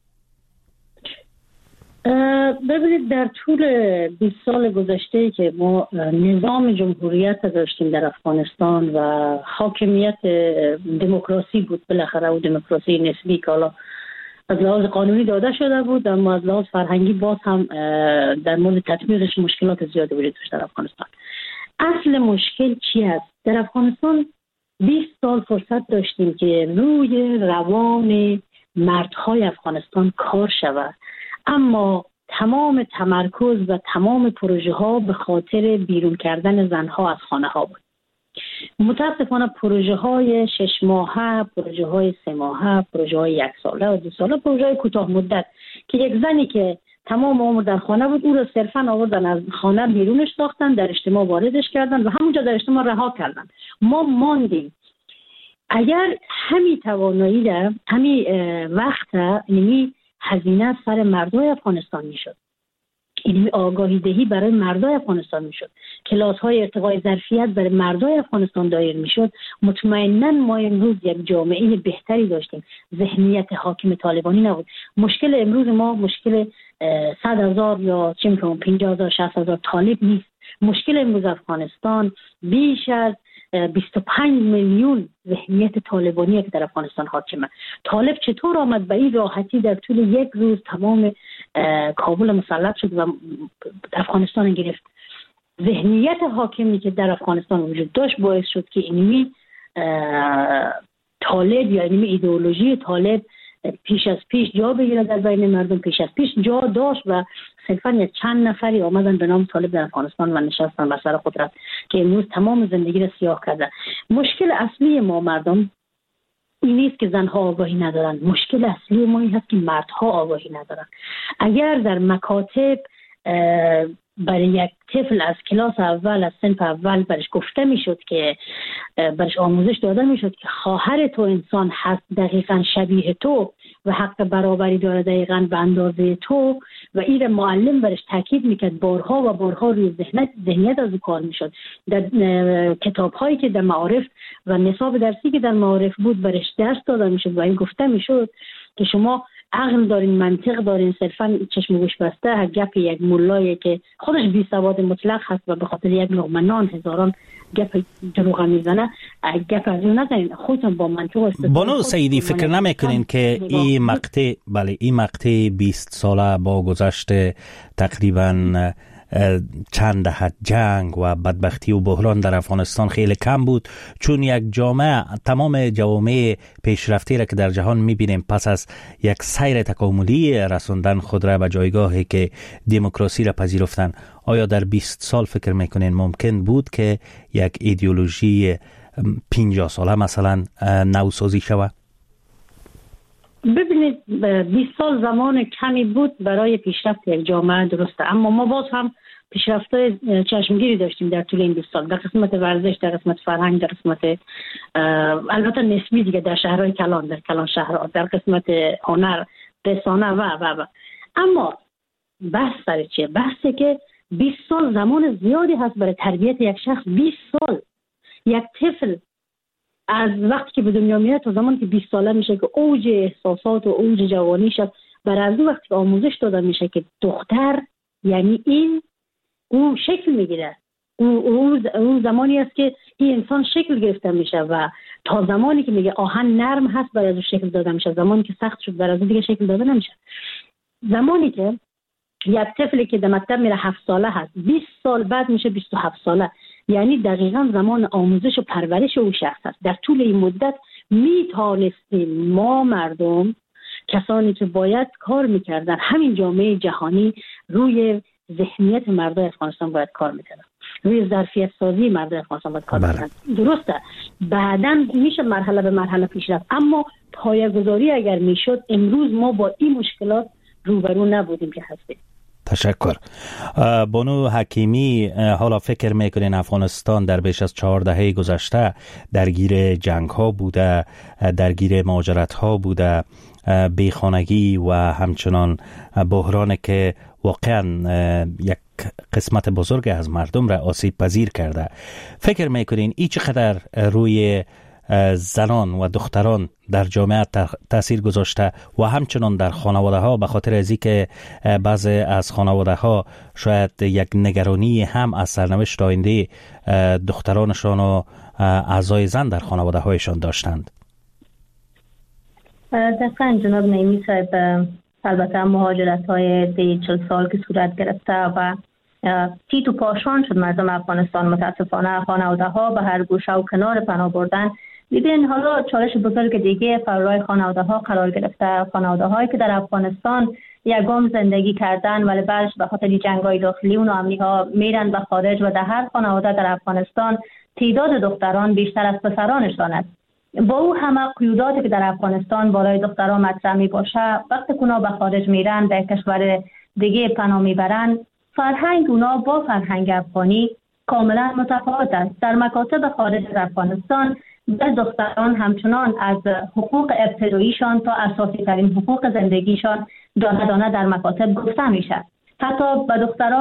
ببینید در طول 20 سال گذشته که ما نظام جمهوریت داشتیم در افغانستان و حاکمیت دموکراسی بود، بالاخره و دموکراسی نسبی که حالا از لحاظ قانونی داده شده بود، اما از لحاظ فرهنگی باز هم در مورد تطبیقش مشکلات زیادی وجود داشت در افغانستان. اصل مشکل چی است؟ در افغانستان 20 سال فرصت داشتیم که روی روان مردهای افغانستان کار شود، اما تمام تمرکز و تمام پروژه ها به خاطر بیرون کردن زنها از خانه ها بود. متاسفانه پروژه های 6 ماهه، پروژه های 3 ماهه، پروژه های 1 ساله و 2 ساله، پروژه های کوتاه مدت که یک زنی که تمام عمر در خانه بود او را صرفا آوردن از خانه بیرونش ساختن، در اجتماع واردش کردن و همونجا در اجتماع رها کردن. ما ماندیم. اگر همین توانایی در همین وقت اینمی هزینه سر مردای افغانستان میشد، این آگاهی دهی برای مردای افغانستان میشد، کلاس های ارتقای ظرفیت برای مردای افغانستان دایر میشد، مطمئنا ما امروز یک جامعه بهتری داشتیم. ذهنیت حاکم طالبانی نبود. مشکل امروز ما مشکل 100,000 یا چه می‌دونم 50,000 60,000 طالب نیست. مشکل امروز افغانستان بیش از 25 میلیون ذهنیت طالبانی که در افغانستان حاکمه. طالب چطور آمد به این راحتی در طول یک روز تمام کابل مسلط شد و افغانستان گرفت؟ ذهنیت حاکمی که در افغانستان وجود داشت باعث شد که اینمی طالب یا اینمی ایدئولوژی طالب پیش از پیش جا بگیره در بین مردم. پیش از پیش جا داشت و صرفا یک چند نفری آمدن به نام طالب در افغانستان و نشستن بر سر قدرت که امروز تمام زندگی را سیاه کرده. مشکل اصلی ما مردم این نیست که زنها آگاهی ندارن، مشکل اصلی ما این هست که مردها آگاهی ندارن. اگر در مکاتب برای یک طفل از کلاس اول، از صنف اول برش گفته میشد که برش آموزش داده میشد که خواهر تو انسان هست دقیقاً شبیه تو و حق برابری داره دقیقاً به اندازه تو و این معلم برش تاکید میکرد، بارها و بارها روی ذهنیت از او کار میشد. در کتاب هایی که در معارف و نصاب درسی که در معارف بود برش درس داده میشد و این گفته میشد که شما عقل دارین، منطق دارین، صرفا چشم و گوش بسته گپ یک مولایی که خودش بی سواد مطلق هست و به خاطر یک لقمه نان هزاران گپ دروغ میزنه، گپ از اون نزنین، خودتون با منطق استدلال. بانو سعیدی فکر نمیکنین که این مقطع 20 ساله با گذشت تقریبا چند دهه جنگ و بدبختی و بحران در افغانستان خیلی کم بود، چون یک جامعه، تمام جوامع پیشرفته را که در جهان میبینیم پس از یک سیر تکاملی رسوندن خود را به جایگاهی که دموکراسی را پذیرفتن، آیا در 20 سال فکر میکنین ممکن بود که یک ایدئولوژی 50 ساله مثلا نوسازی شود؟ ببینید 20 سال زمان کمی بود برای پیشرفت یک جامعه، درسته، اما ما باز هم پیشرفت‌های چشمگیری داشتیم در طول این 20 سال در قسمت ورزش، در قسمت فرهنگ، در قسمت البته نسبی دیگه در شهرهای کلان، در کلان شهرها، در قسمت هنر، رسانه و اما بحث سر چیه؟ بحثه که 20 سال زمان زیادی هست برای تربیت یک شخص. 20 سال یک طفل از وقتی که به دنیا میاد تا زمانی که 20 ساله میشه که اوج احساسات و اوج جوانیش است، برای از اون وقتی که آموزش داده میشه که دختر یعنی این اون شکل میگیره، اون زمانی است که این انسان شکل گرفته میشه و تا زمانی که میگه آهن نرم هست برای از شکل داده میشه، زمانی که سخت شد برای از دیگه شکل داده نمیشه. زمانی که یک طفلی که در مکتب میره 7 ساله هست 20 سال بعد میشه 27 ساله، یعنی دقیقاً زمان آموزش و پرورش او شخص است. در طول این مدت میتونستیم ما مردم، کسانی که باید کار میکردن، همین جامعه جهانی روی ذهنیت مردم افغانستان باید کار میکردن، روی ظرفیت سازی مردم افغانستان باید کار میکردن. درسته بعداً میشه مرحله به مرحله پیش رفت، اما پایه‌گذاری اگر میشد امروز ما با این مشکلات روبرو نبودیم که هستیم. تشکر. بانو حکیمی، حالا فکر میکنین افغانستان در بیش از 4 دهه گذشته درگیر جنگ ها بوده، درگیر مهاجرت ها بوده، بیخانگی و همچنان بحرانی که واقعا یک قسمت بزرگ از مردم را آسیب پذیر کرده. فکر میکنین این چقدر روی زنان و دختران در جامعه تاثیر گذاشته و همچنان در خانواده ها، به خاطر از اینکه بعضی از خانواده ها شاید یک نگرانی هم از سرنوشت آینده دخترانشان و اعضای زن در خانواده هایشان داشتند؟ دقیقاً جناب نعیمی صاحب، البته مهاجرت های 40 سال که صورت گرفته و تیت و پاشان شد مردم افغانستان، متاسفانه خانواده ها به هر گوشه و کنار پناه بردن. دیدین حالا چالش بزرگ دیگه فرای خانواده ها قرار گرفته. خانواده هایی که در افغانستان یگام زندگی کردن ولی بعدش به خاطر جنگ‌های داخلی و ناامنی ها میرن به خارج و در هر خانواده در افغانستان تعداد دختران بیشتر از پسرانشان است. با او همه قیوداتی که در افغانستان بالای دختران مطرح می باشه، وقتی که اونا به خارج میرن در کشور دیگه پناه میبرن، فرهنگ اونا با فرهنگ افغانی کاملا متفاوت است. در مکاتب خارج از افغانستان به دختران همچنان از حقوق ابتداییشان تا اساسی ترین حقوق زندگیشان دانه دانه در مکاتب گفته میشه. حتی به دخترها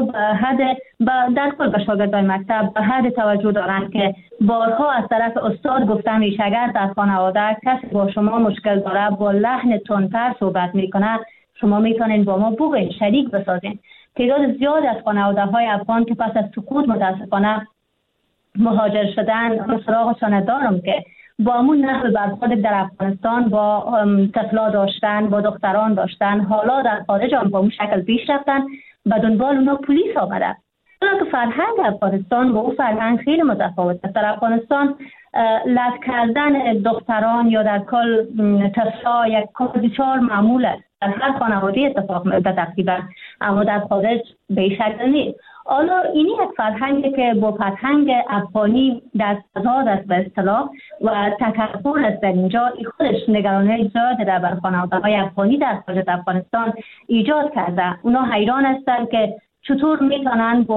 در کل به شاگردای مکتب به حد توجه دارند که بارها از طرف استاد گفته میشه اگر در خانواده کسی با شما مشکل داره با لحن تندتر صحبت میکنه، شما میتونین با ما بگوین، شریک بسازین. تعداد زیاد از خانواده های افغان که پس از سقوط متاسفانه مهاجر شدن، سراغشان دارم که با همون نحو برخورد در افغانستان با طفلا داشتن، با دختران داشتن، حالا در خارج هم با اون شکل پیش رفتن، به دنبال اونا پلیس آمده. چون که فرهنگ افغانستان با اون فرهنگ خیلی متفاوت است. در افغانستان لط کردن دختران یا در کل طفلا یک کار بسیار معمول است، در هر خانواده اتفاق میفته تقریبا، اما در خارج به این شکل نیست. حالا اینی یک فرهنگی که با فرهنگ افغانی در تضاد است به اصطلاح و تکبر است در اینجا، این خودش نگرانی زیاد در بر خانواده‌های افغانی در خارج افغانستان ایجاد کرده. اونا حیران هستند که چطور میتونن با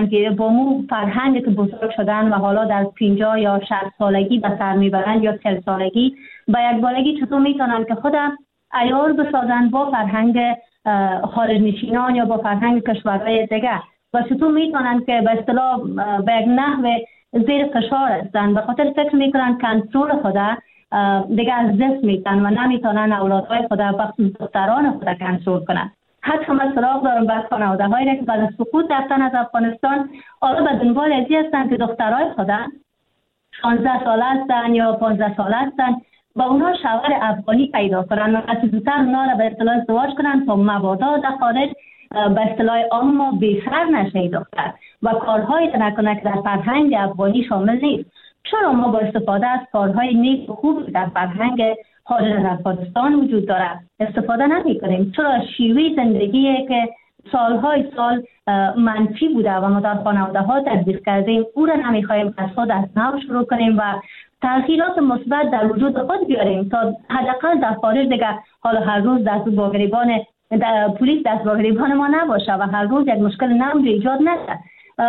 اون فرهنگی که بزرگ شدن و حالا در 50 یا 60 سالگی به سر میبرن یا 40 سالگی به یک بالگی چطور میتونن که خودم عیار بسازن با فرهنگ خارج نشینان یا با فرهنگ کشورهای دیگه و چطور میتونن که به اصطلاح به یک نحو زیر فشار هستن، به خاطر فکر میکنن کنترل خدا دیگه از دست میدن و نمیتونن اولادهای خدا بخصوص دختران خدا کنترل کنن. حتی من سراغ دارم بعض خانواده‌هایی که بعد از سقوط رفتن از افغانستان حالا به دنبال ازی هستن که دخترای خدا 16 ساله هستن یا 15 ساله هستن با اونا شوهر افغانی پیدا کنن و از زودتر اونا را به اصطلاح ازدواج کنن تا مبادا در خارج به اصطلاح اما بی‌سر نشه دختر و کارهایی نکنه که در فرهنگ افغانی شامل نیست. چرا ما با استفاده از کارهای نیک و خوب در فرهنگ خارج از افغانستان وجود داره استفاده نمی کنیم؟ چرا شیوه زندگی که سالهای سال منفی بوده و ما در خانواده ها تطبیق کردیم او را نمیخواهیم از خود از نو شروع کنیم و تغییرات مثبت در وجود خود بیاریم تا حداقل در خارج دیگه حالا هر روز دست با گریبان پلیس دست با گریبان ما نباشه و هر روز یک مشکل نو ایجاد نشه.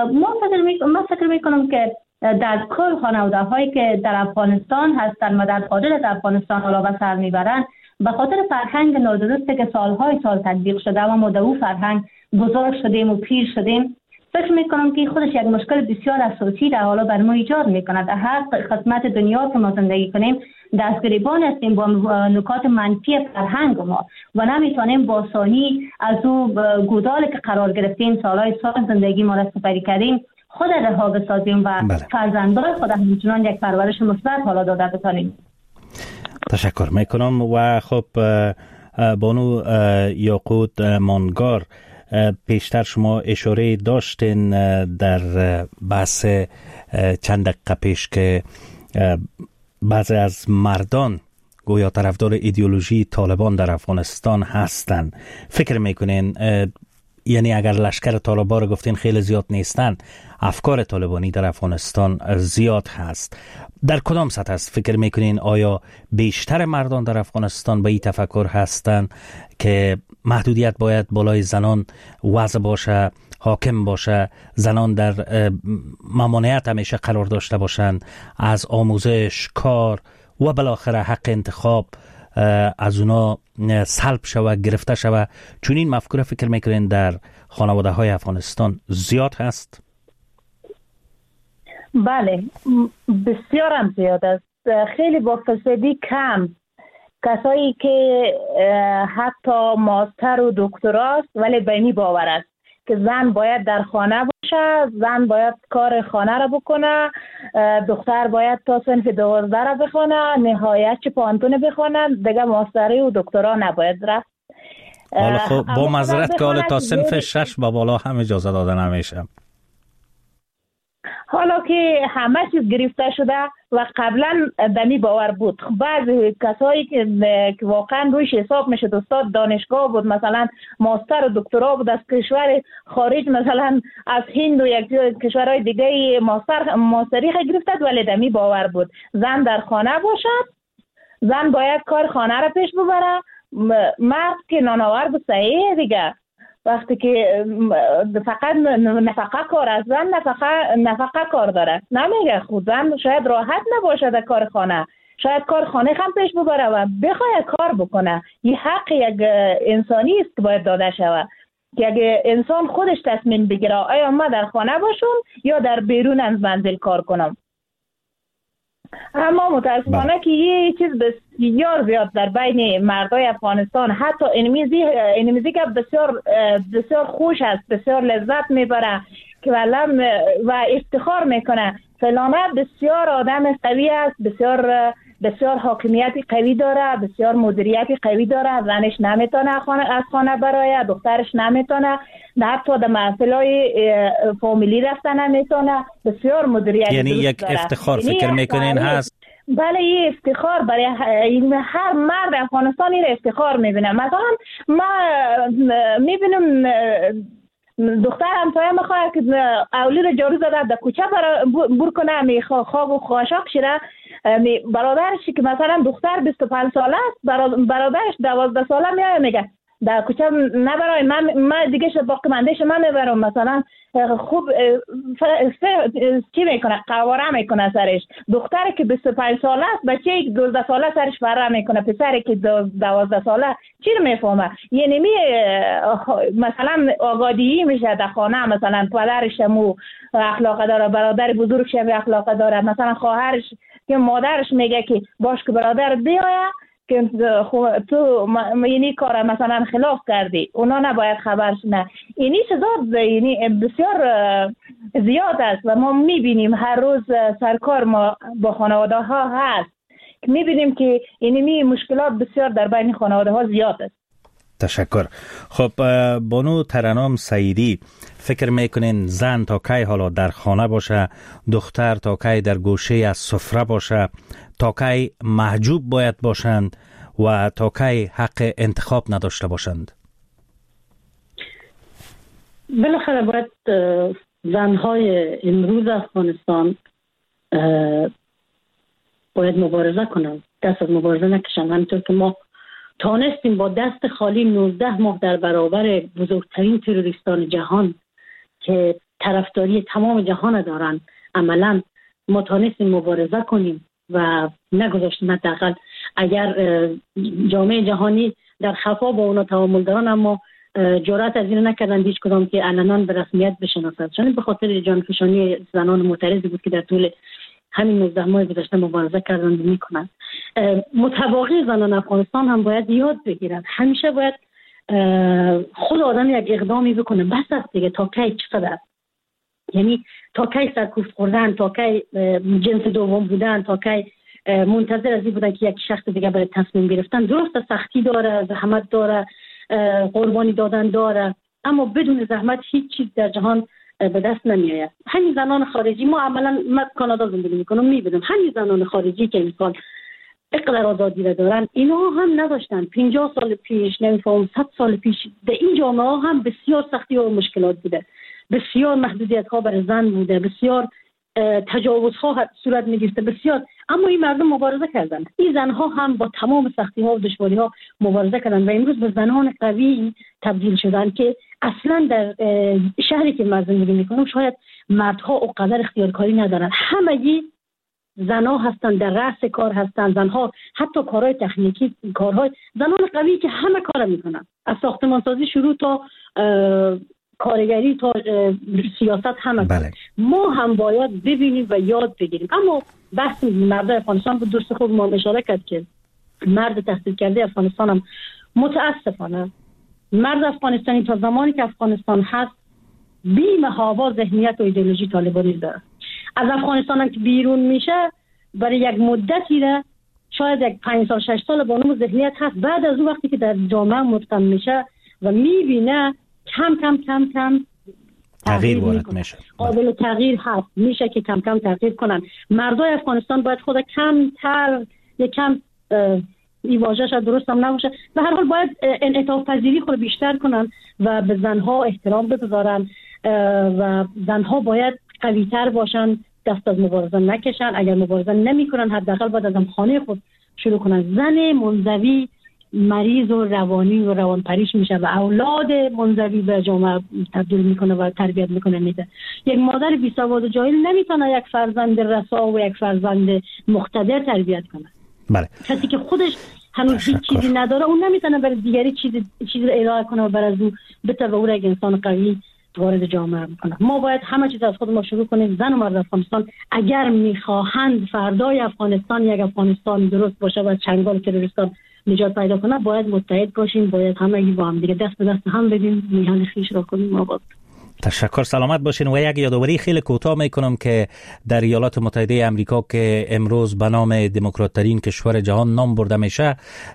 ما فکر میکنم که در کل خانواده هایی که در افغانستان هستن و در خارج از افغانستان حالا به سر میبرن به خاطر فرهنگ نادرسته که سالهای سال تطبیق شده و ما در اون فرهنگ بزرگ شدیم و پیر شدیم، فکر میکنم که خودش یک مشکل بسیار اساسی در حالا بر ما ایجاد میکنه. در هر قسمت دنیا که ما زندگی کنیم دستگریبان هستیم با نکات منفی فرهنگ ما و نمیتونیم با آسانی از او گودالی که قرار گرفتیم سالهای سال زندگی ما را سپری کردیم خود رها بسازیم و فرزندان خود همچنان یک پرورش مثبت حالا داده بتانیم. تشکر میکنم. و خب بانو یاقوت مانگار، پیشتر شما اشاره داشتین در بحث چند دقیقه پیش که بعضی از مردان گویا طرفدار ایدئولوژی طالبان در افغانستان هستند. فکر میکنین یعنی اگر لشکر طالبان رو گفتین خیلی زیاد نیستن، افکار طالبانی در افغانستان زیاد هست، در کدام سطح است فکر میکنین؟ آیا بیشتر مردان در افغانستان به این تفکر هستن که محدودیت باید بالای زنان وضع باشه، حاکم باشه، زنان در ممانعت همیشه قرار داشته باشند از آموزش، کار و بالاخره حق انتخاب از اونا سلب شوه، گرفته شوه؟ چون این مفکوره فکر میکنین در خانواده های افغانستان زیاد هست؟ بله، بسیار هم زیاد است. خیلی با فسادی کم کسایی که حتی ماستر و دکتراست ولی به این باور است که زن باید در خانه باشه، زن باید کار خانه را بکنه، دختر باید تا صنف 12 را بخونه، نهایت چه پانتون بخونه، دیگه ماستری و دکترا نباید رفت. حالا خب با معذرت که حالا تا صنف 6 با بالا هم اجازه داده نمیشه. حالا که همه چیز گرفته شده و قبلا دمی باور بود. بعضی کسایی که واقعا رویش حساب میشد استاد دانشگاه بود، مثلا ماستر و دکترا بود، از کشور خارج مثلا از هند و یک کشورهای دیگه ماستری گرفته، ولی دمی باور بود زن در خانه باشد، زن باید کار خانه را پیش ببره، مرد که نانآورد صحیح دیگه. وقتی که فقط نفقه کار از زن نفقه کار داره، نمیگه خود زن شاید راحت نباشه در کار خانه، شاید کار خانه هم پیش ببره و بخواد کار بکنه. این حق یک انسانی است که باید داده شود که اگه انسان خودش تصمیم بگیره آیا ما در خانه باشم یا در بیرون از منزل کار کنم. اما متاسفانه که یه چیز بسیار زیاد در بین مردای افغانستان، حتی اینمیزی که بسیار خوش است، بسیار لذت میبره که و افتخار میکنه فلانه بسیار آدم قوی است، بسیار حاکمیتی قوی داره، بسیار مدیریتی قوی داره، زنش نمیتونه از خانه برای، دخترش نمیتونه، حتی در محفلای فامیلی رفتن نمیتونه، بسیار مدیریتی. یعنی یک افتخار فکر میکنین هست؟ بله، یه افتخار برای هر مرد افغانستان این افتخار میبینه. مثلا ما میبینم دختر همسایه میخواد که اولی رو جارو زده در کوچه بور کنه، خواب و خاشاک شده، برادرش که مثلا دختر 25 ساله است، برادرش 12 ساله میاد میگه در کوچه نبرای من دیگه باقی مندهش من میبرم، مثلا خوب چی میکنه، قواره میکنه سرش. دختری که 25 ساله است، بچه که 12 ساله سرش بره میکنه، پسری که 12 ساله چی رو میفهمه. یعنی مثلا آگادی میشه در خانه، مثلا پدرش هم اخلاق داره، برادر بزرگش هم اخلاق داره، مثلا خواهرش که مادرش میگه که باش که برادر بیایه که تو یعنی کار مثلا خلاف کردی، اونا نباید خبرش نه. اینی چیزا یعنی بسیار زیاد است و ما میبینیم هر روز سرکار ما با خانواده ها هست که میبینیم که اینی مشکلات بسیار در بین خانواده ها زیاد است. تشکر. خب بانو ترنم سعیدی، فکر میکنین زن تا کی حالا در خانه باشه، دختر تا کی در گوشه از سفره باشه، تا کی محجوب باید باشند و تا کی حق انتخاب نداشته باشند؟ بالاخره باید زنهای امروز افغانستان باید مبارزه کنند، دست از مبارزه نکشند. همینطور که ما تانستیم با دست خالی 19 ماه در برابر بزرگترین تروریستان جهان که طرفداری تمام جهان دارن، عملا ما تانستیم مبارزه کنیم و نگذاشتیم. حداقل اگر جامعه جهانی در خفا با اونا تعامل دارن، اما جرأت از این نکردن هیچ کدام که علنا به رسمیت بشناسند. چون به خاطر جانفشانی زنان معترضی بود که در طول همین 19 ماه گذشته مبارزه کردن و میکنن. متواقع زنان افغانستان هم باید یاد بگیرن، همیشه باید خود آدم یک اقدامی بکنه، بس است دیگه، تا کی چقدر. یعنی تا کی سرکوفت خوردن، تا کی جنس دوم بودن، تا کی منتظر از این بودن که یک شخص دیگه برای تصمیم گرفتن. درسته سختی داره، زحمت داره، قربانی دادن داره، اما بدون زحمت هیچ چیز در جهان به دست نمیآید. همین زنان خارجی، ما عملا کانادا زندگی میکنم میبینم همین زنان خارجی که امسال اقدار آزادی را دارن، اینا هم نداشتن 50 سال پیش، نمیفهم 100 سال پیش. در این جامعه هم بسیار سختی و مشکلات بوده، بسیار محدودیت ها بر زن بوده، بسیار تجاوز ها صورت میگیرده، بسیار. اما این مردم مبارزه کردن، این زنها هم با تمام سختی ها و دشواری ها مبارزه کردن و امروز به زنان قوی تبدیل شدن که اصلا در شهری که من زندگی میکنم شاید مردها اونقدر اختیارکاری ندارن. همگی زنها هستن، در رأس کار هستن زنها، حتی کارهای تکنیکی، کارهای زنان قوی که همه کار میکنن، از ساختمانسازی شروع تا کارگری تا سیاست همه. بله. ما هم باید ببینیم و یاد بگیریم. اما بحث مرد افغانستان بود، درست خوب ما اشاره کرد که مرد تحصیل کرده افغانستان هم متاسفانه مرد افغانستانی تا زمانی که افغانستان هست بی‌محابا ذهنیت و ایدئولوژی طالبانی داره. از افغانستان هم که بیرون میشه برای یک مدتی را شاید یک 5 سال 6 سال با اون ذهنیت هست، بعد از اون وقتی که در جامعه مدغم میشه و میبینه کم کم کم کم تغییر وارد میشه، قابل تغییر هست، میشه که کم کم تغییر کنن. مردای افغانستان باید خود کمتر یکم این واژه شاید درست هم نباشه، به هر حال باید انعطاف پذیری خود بیشتر کنن و به زنها احترام بگذارن و زنها باید قوی‌تر باشن، دست از مبارزه نکشن. اگر مبارزه نمی‌کنن حداقل باید از خانه خود شروع کنن. زن منزوی مریض و روانی و روانپریش میشه و اولاد منزوی به جامعه تبدیل میکنه و تربیت میکنه میده. یک مادر بی سواد و جاهل نمیتونه یک فرزند رسا و یک فرزند مقتدر تربیت کنه. بله. کسی که خودش هنوز هیچ چیزی نداره اون نمیتونه برای دیگری چیزی رو ارائه کنه و برای از اون بتونه او را یک انسان قوی وارد جامعه بکنه. ما باید همه چیز از خود ما شروع کنیم. زن و مرد افغانستان اگر میخواهند فردای افغانستان یک افغانستان درست باشه و چنگال تروریستان نجات پیدا کنه، باید متحد باشیم، باید همگی با هم دیگه دست به دست هم بدیم، میهن خویش را کنیم آباد. تشکر، سلامت باشین. و یک یادآوری خیلی کوتاه میکنم که در ایالات متحده آمریکا که امروز به نام دموکرات ترین کشور جهان نام برده میشه،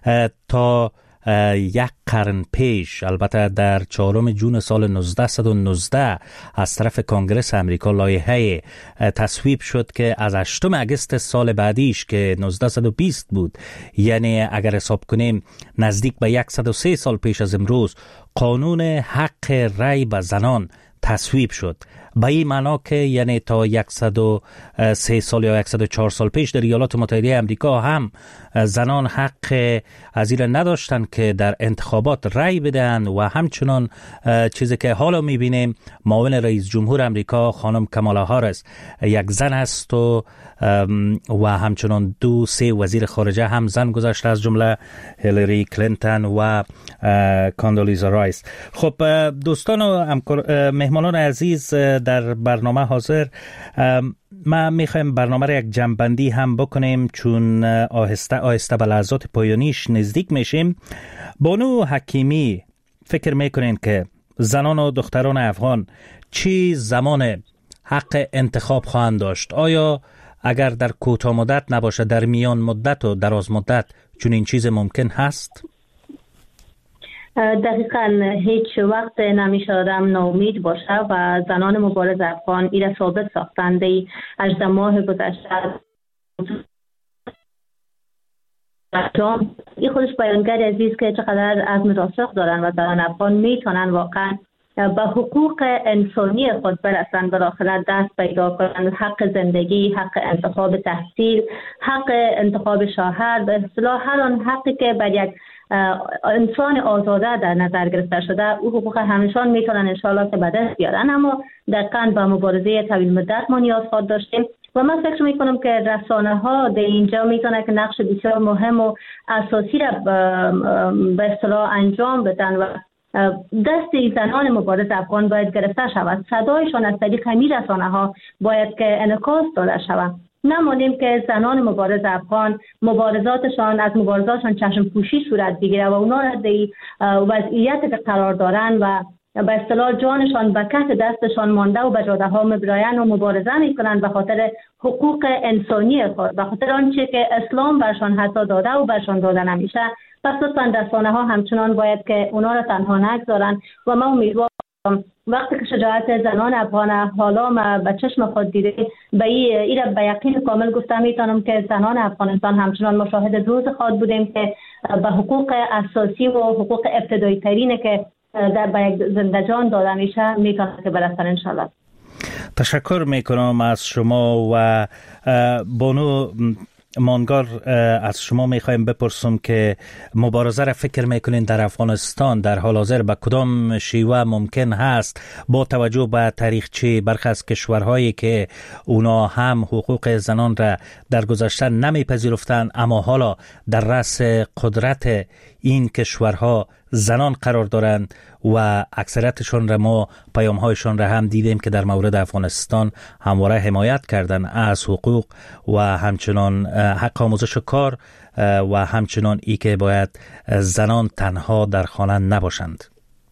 تا یک قرن پیش، البته در 4 جون سال 1919 از طرف کانگرس امریکا لایحه تصویب شد که از 8 اگست سال بعدیش که 1920 بود، یعنی اگر حساب کنیم نزدیک به 103 سال پیش از امروز، قانون حق رأی به زنان تصویب شد. به این معنا که یعنی تا 103 سال یا 104 سال پیش در ایالات متحده آمریکا هم زنان حق از این نداشتن که در انتخابات رأی بدن و همچنان چیزی که حالا میبینیم معاون رئیس جمهور آمریکا خانم کامالا هاریس یک زن است و همچنان 2-3 وزیر خارجه هم زن گذاشته، از جمله هیلاری کلینتون و کاندولیزا رایس. خب دوستان و مهمانان عزیز در برنامه حاضر، ما میخوایم برنامه را یک جمع‌بندی هم بکنیم چون آهسته آهسته به لحظات پایانیش نزدیک میشیم. بانو حکیمی، فکر میکنین که زنان و دختران افغان چی زمان حق انتخاب خواهند داشت؟ آیا اگر در کوتاه مدت نباشه در میان مدت و دراز مدت چون این چیز ممکن هست؟ دقیقاً هیچ وقت نمیشه آدم ناامید باشه و زنان مبارز افغان ایره ثابت ساختند. 18 ماه گذشته این خودش بیانگر عزیز که چقدر عزم راسخ دارن و زنان افغان میتونن واقعا به حقوق انسانی خود برسن، بالاخره دست پیدا کنن، حق زندگی، حق انتخاب تحصیل، حق انتخاب شوهر، به اصطلاح هر آن حقی که بر یک انسان آزاده در نظر گرفته شده، او حقوق همشان میتونن انشاءالله که به دست بیارن. اما دقیقاً به مبارزه طویل مدت ما نیاز خواهد داشتیم و من فکر میکنم که رسانه ها در اینجا میتونه که نقش بسیار مهم و اساسی را به اصطلاح انجام بدن و دست زنان مبارز افغان باید گرفته شود. صدایشان از طریق همین رسانه ها باید که انعکاس داده شود. نمانیم که زنان مبارز افغان مبارزاتشان از مبارزاتشان چشم پوشی صورت بگیره و اونا را در وضعیت که قرار دارن و به اصطلاح جانشان به کف دستشان مانده و به جاده ها می‌برایند و مبارزه میکنند به خاطر حقوق انسانی خود، به خاطر آنچه که اسلام برشان حتی داده و برشان داده نمیشه. پس لطفاً رسانه ها همچنان باید که اونا را تنها نگذارند و من امیدوارم وقتی که شجاعت زنان افغان حالا ما به چشم خود دیده به این به یقین کامل گفتم میتونم که زنان افغانستان همچنان مشاهد روز خود بودیم که به حقوق اساسی و حقوق ابتدایی ترینه که در به یک زنده جان داده میشه میتونه که برسن انشالله. تشکر میکنم از شما و بانو مانگار. از شما میخوایم بپرسم که مبارزه را فکر میکنین در افغانستان در حال حاضر به کدام شیوه ممکن هست با توجه به تاریخچه برخی از کشورهایی که اونا هم حقوق زنان را در گذشته نمیپذیرفتند اما حالا در رأس قدرت این کشورها زنان قرار دارند و اکثریتشون را ما پیام‌هایشون را هم دیدیم که در مورد افغانستان همواره حمایت کردن از حقوق و همچنان حق آموزش کار و همچنان ای که باید زنان تنها در خانه نباشند.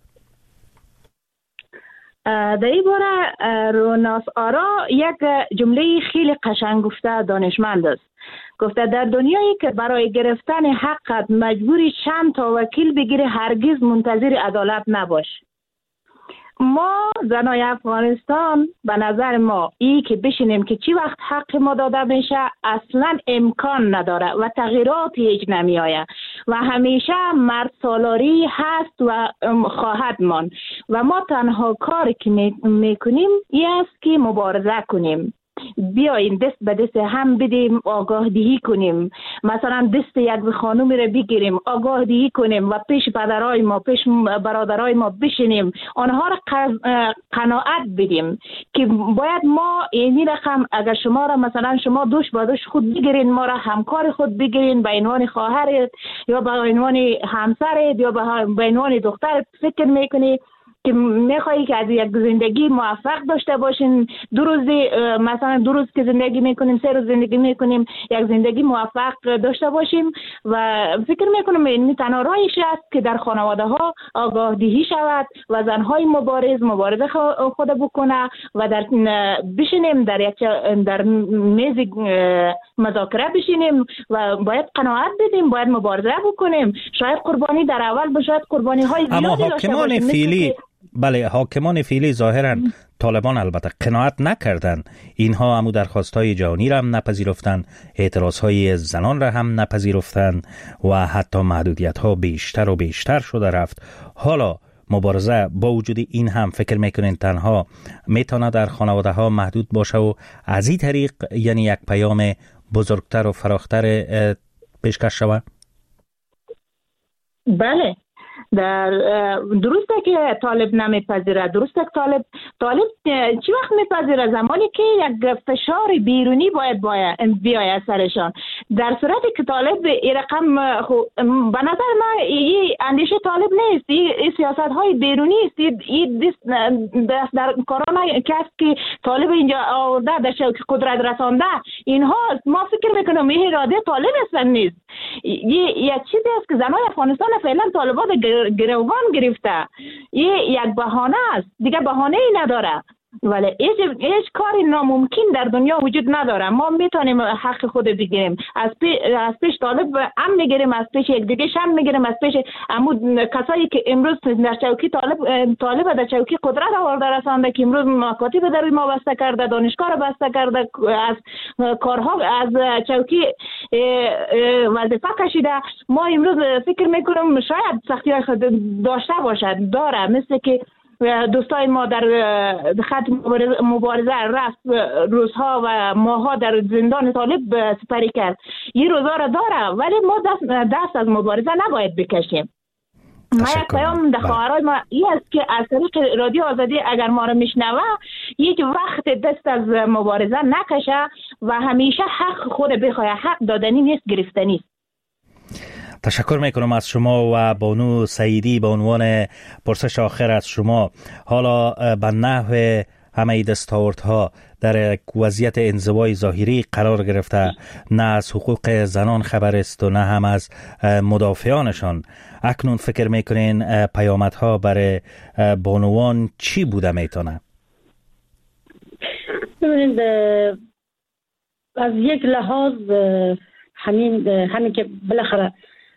در این باره روناس آرا یک جمله خیلی قشنگ گفته دانشمند است. گفته در دنیایی که برای گرفتن حقت مجبوری چند تا وکیل بگیری هرگز منتظر عدالت نباش. ما زنای افغانستان به نظر ما ای که بشینیم که چی وقت حق ما داده میشه اصلا امکان نداره و تغییراتی هیچ نمی آید و همیشه مرد سالاری هست و خواهد ماند و ما تنها کاری که میکنیم این است که مبارزه کنیم. بیاین دست به دست هم بدیم، آگاه دهی کنیم، مثلا دست یک خانومی رو بگیریم، آگاه دهی کنیم و پیش پدرای ما پیش برادرای ما بشینیم، آنها را قناعت بدیم که باید ما این رقم اگر شما را مثلا شما دوش با دوش خود بگیرین، ما را همکار خود بگیرین به عنوان خواهرت یا به عنوان همسرت یا به عنوان دخترت فکر میکنی که میخوایی که از یک زندگی موفق داشته باشین، دو روز مثلا 2 روز که زندگی میکنیم 3 روز زندگی میکنیم یک زندگی موفق داشته باشیم و فکر میکنم این تنها راهش است که در خانواده ها آگاه دهی شود و زنهای مبارزه خود بکنه و در بشینیم در میز مذاکره بشینیم و باید قناعت بدیم، باید مبارزه بکنیم. شاید قربانی در اول بشاید قربانی های زیادی داشته باشیم. بله، حاکمان فعلی ظاهراً طالبان البته قناعت نکردن، اینها هم درخواست‌های جهانی را هم نپذیرفتن، اعتراض‌های زنان را هم نپذیرفتن و حتی محدودیت‌ها بیشتر و بیشتر شده رفت. حالا مبارزه با وجود این هم فکر میکنین تنها میتونه در خانواده ها محدود باشه و از این طریق یعنی یک پیام بزرگتر و فراختر پیشکش شود؟ بله، درسته که طالب نمیپذیره، درسته که طالب چی وقت میپذیره؟ زمانی که یک فشار بیرونی باید بیاید سرشان. در صورتی که طالب این رقم به نظر من این اندیشه طالب نیست، این سیاست های بیرونی است، این دست در کارانه کس که طالب اینجا آورده در شوک قدرت رسانده اینها، ما فکر میکنم این اراده طالب اصلا نیست. یک چیزی است که زنای افغانستان فعلا طالبان گروگان گرفته، یک بهانه است، دیگه بهانه ای نداره. ولی هیچ کاری ناممکن در دنیا وجود نداره. ما میتونیم حق خود بگیریم، از پیش طالب هم میگیریم، از پیش یک دیگه هم میگیریم، از پیش کسایی که امروز در چوکی طالب در چوکی قدرت آورده رسانده که امروز مکاتب در ما بسته کرده، دانشگاه را بسته کرده، از کارها از چوکی وظیفه کشیده. ما امروز فکر میکنم شاید سختی‌های خود داشته باشد، داره، مثل که دوستای ما در خط مبارزه رفت روزها و ماها در زندان طالب سپری کرد، این روزها را داره، ولی ما دست از مبارزه نباید بکشیم. ما یک پیام در خواهرای ما این است که از طریق رادیو آزادی اگر ما را میشنوه یک وقت دست از مبارزه نکشه و همیشه حق خود بخواه، حق دادنی نیست، گرفتنی است. تشکر میکنم از شما و بانو سعیدی. به عنوان پرسش آخر از شما، حالا به نحو همه دستاوردها در وضعیت انزوای ظاهری قرار گرفته، نه از حقوق زنان خبر است و نه هم از مدافعانشان. اکنون فکر میکنین پیامدها برای بانوان چی بوده میتونه؟ ببینید، از یک لحاظ همین که بالاخره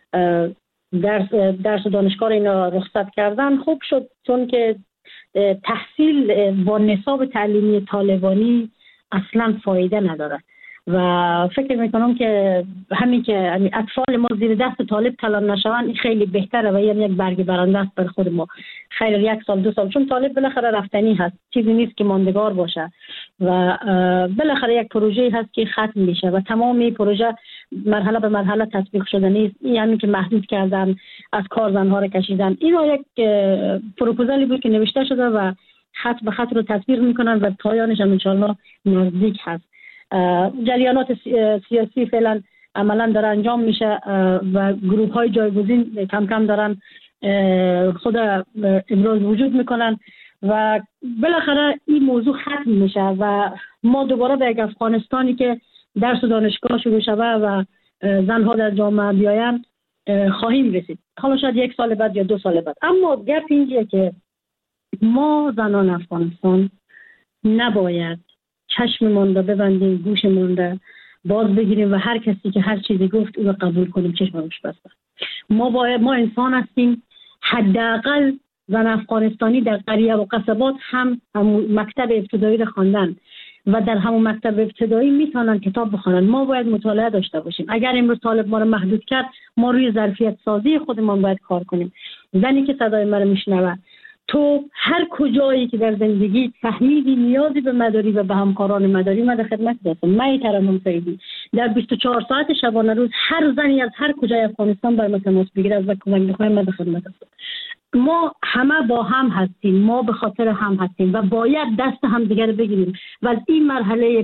درس و دانشگاه اینا رخصت کردن خوب شد، چون که تحصیل با نصاب تعلیمی طالبانی اصلا فایده نداره و فکر میکنم که همین که اطفال ما زیر دست طالب کلان نشوند این خیلی بهتره و یک برگ برنده است بر خود ما. خیلی 1 سال 2 سال، چون طالب بالاخره رفتنی هست، چیزی نیست که ماندگار باشه و بالاخره یک پروژه هست که ختم میشه و تمام این پروژه مرحله به مرحله تطبیق شده نیست. این همین که محدود کردن، از کار زنها رو کشیدن، اینا یک پروپوزالی بود که نوشته شده و خط به خط رو تطبیق میکنن و پایانش هم انشالله نزدیک هست. جریانات سیاسی فعلا عملا داره انجام میشه و گروه های جایگزین کم کم دارن خود ابراز وجود میکنن و بالاخره این موضوع ختم میشه و ما دوباره به یک افغانستانی که درس و دانشگاه شروع شده و زنها در جامعه بیاین خواهیم رسید. حالا شاید 1 سال بعد یا 2 سال بعد. اما گپ اینجیه که ما زنان افغانستان نباید چشممان را ببندیم، گوشمان را باز بگیریم و هر کسی که هر چیزی گفت او را قبول کنیم چشمش بسته. ما انسان هستیم. حداقل زن افغانستانی در قریه و قصبات هم مکتب ابتدایی را خواندن و در همون مکتب ابتدایی میتونن کتاب بخونن. ما باید مطالعه داشته باشیم. اگر امروز طالب ما رو محدود کرد، ما روی ظرفیت سازی خودمان باید کار کنیم. زنی که صدای ما رو میشنوه، تو هر کجایی که در زندگی فهمیدی نیازی به مداری و به همکاران مداری، من در خدمت هستم. من ترنم سعیدی در 24 ساعت شبانه روز هر زنی از هر کجای افغانستان بر من تماس بگیره از کمک بخوام، من در خدمت هستم. ما همه با هم هستیم، ما به خاطر هم هستیم و باید دست هم دیگر بگیریم و از این مرحله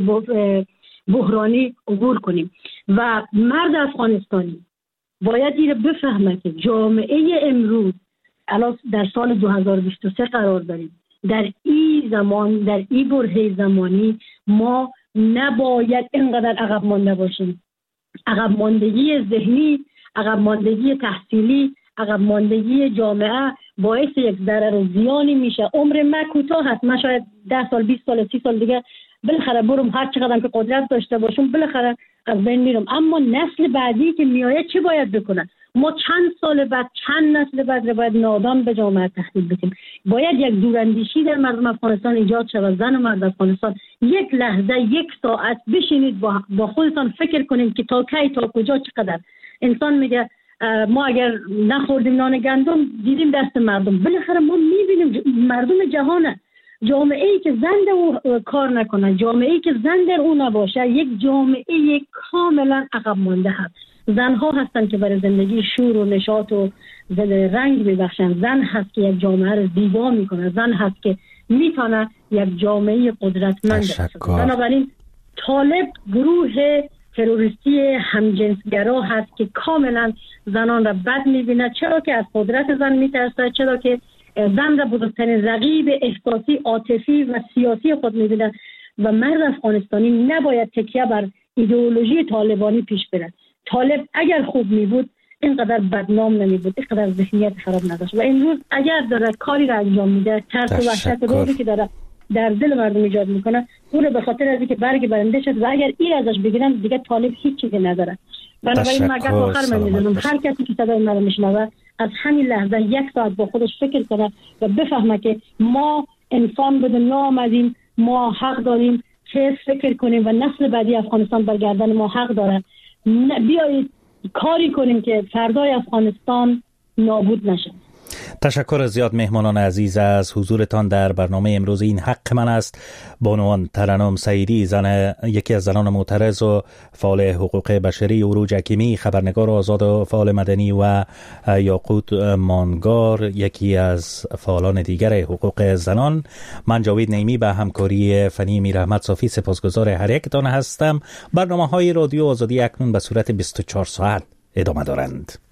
بحرانی عبور کنیم و مرد افغانستانی باید این بفهمه که جامعه امروز الان در سال 2023 قرار داریم. در این زمان، در این برهه زمانی ما نباید اینقدر عقب مانده باشیم. عقب ماندگی ذهنی، عقب ماندگی تحصیلی، عقب ماندگی جامعه باعث یک ضرر و زیانی میشه. عمر من کوتاه هست، من شاید 10 سال 20 سال 30 سال دیگه بالاخره برم، هر چقدر که قدرت داشته باشم بالاخره از بین میرم. اما نسل بعدی که میآید چه باید بکنه؟ ما چند سال بعد، چند نسل بعد رو باید نادان به جامعه تحویل بدیم. باید یک دوراندیشی در مردم افغانستان ایجاد شود. زن و مرد افغانستان 1 لحظه 1 ساعت بشینید با خودتان فکر کنید که تا کی، تا کجا، چقدر. انسان میگه ما اگر نخوردیم نان گندم دیدیم دست مردم. بالاخره ما میبینیم مردم جهانه، جامعه ای که زن او کار نکنه، جامعه ای که زن در او نباشه، یک جامعه کاملا عقب مانده هست. زنها هستن که برای زندگی شور و نشاط و رنگ میبخشن. زن هست که یک جامعه رو زیبا میکنه. زن هست که میتونه یک جامعه قدرتمند بسازه. بنابراین طالب گروه تروریستی همجنسگرا هست که کاملا زنان را بد میبینه، چرا که از قدرت زن میترسه، چرا که زن را بزرگترین رقیب احساسی، عاطفی و سیاسی خود میبینه و مرد افغانستانی نباید تکیه بر ایدئولوژی طالبانی پیش بره. طالب اگر خوب می بود اینقدر بدنام نمی بود، اینقدر ذهنیت خراب نداشت و امروز اگر داره کاری را انجام میده، ترس و وحشت روزی که داره در دل مردم ایجاد میکنه، اون به خاطر از اینکه برگ برنده شد و اگر این ازش بگیرن دیگه طالب هیچ چیزی نداره. بنابراین مگر آخر من میدونم هر کسی که صدای من رو میشنوه از همین لحظه 1 ساعت با خودش فکر کنه و بفهمه که ما انسان به دنیا آمدیم، ما حق داریم که فکر کنیم و نسل بعدی افغانستان برگردن ما حق داره. بیایید کاری کنیم که فردای افغانستان نابود نشه. تشکر زیاد مهمانان عزیز از حضورتان در برنامه امروز این حق من است. بانوان ترنم سعیدی، یکی از زنان معترض و فعال حقوق بشری، عروج حکیمی، خبرنگار آزاد و فعال مدنی و یاقوت مانگار، یکی از فعالان دیگر حقوق زنان. من جاوید نعیمی به همکاری فنی میرحمد صافی سپاسگزار هر یکتان هستم. برنامه‌های رادیو آزادی اکنون به صورت 24 ساعت ادامه دارند.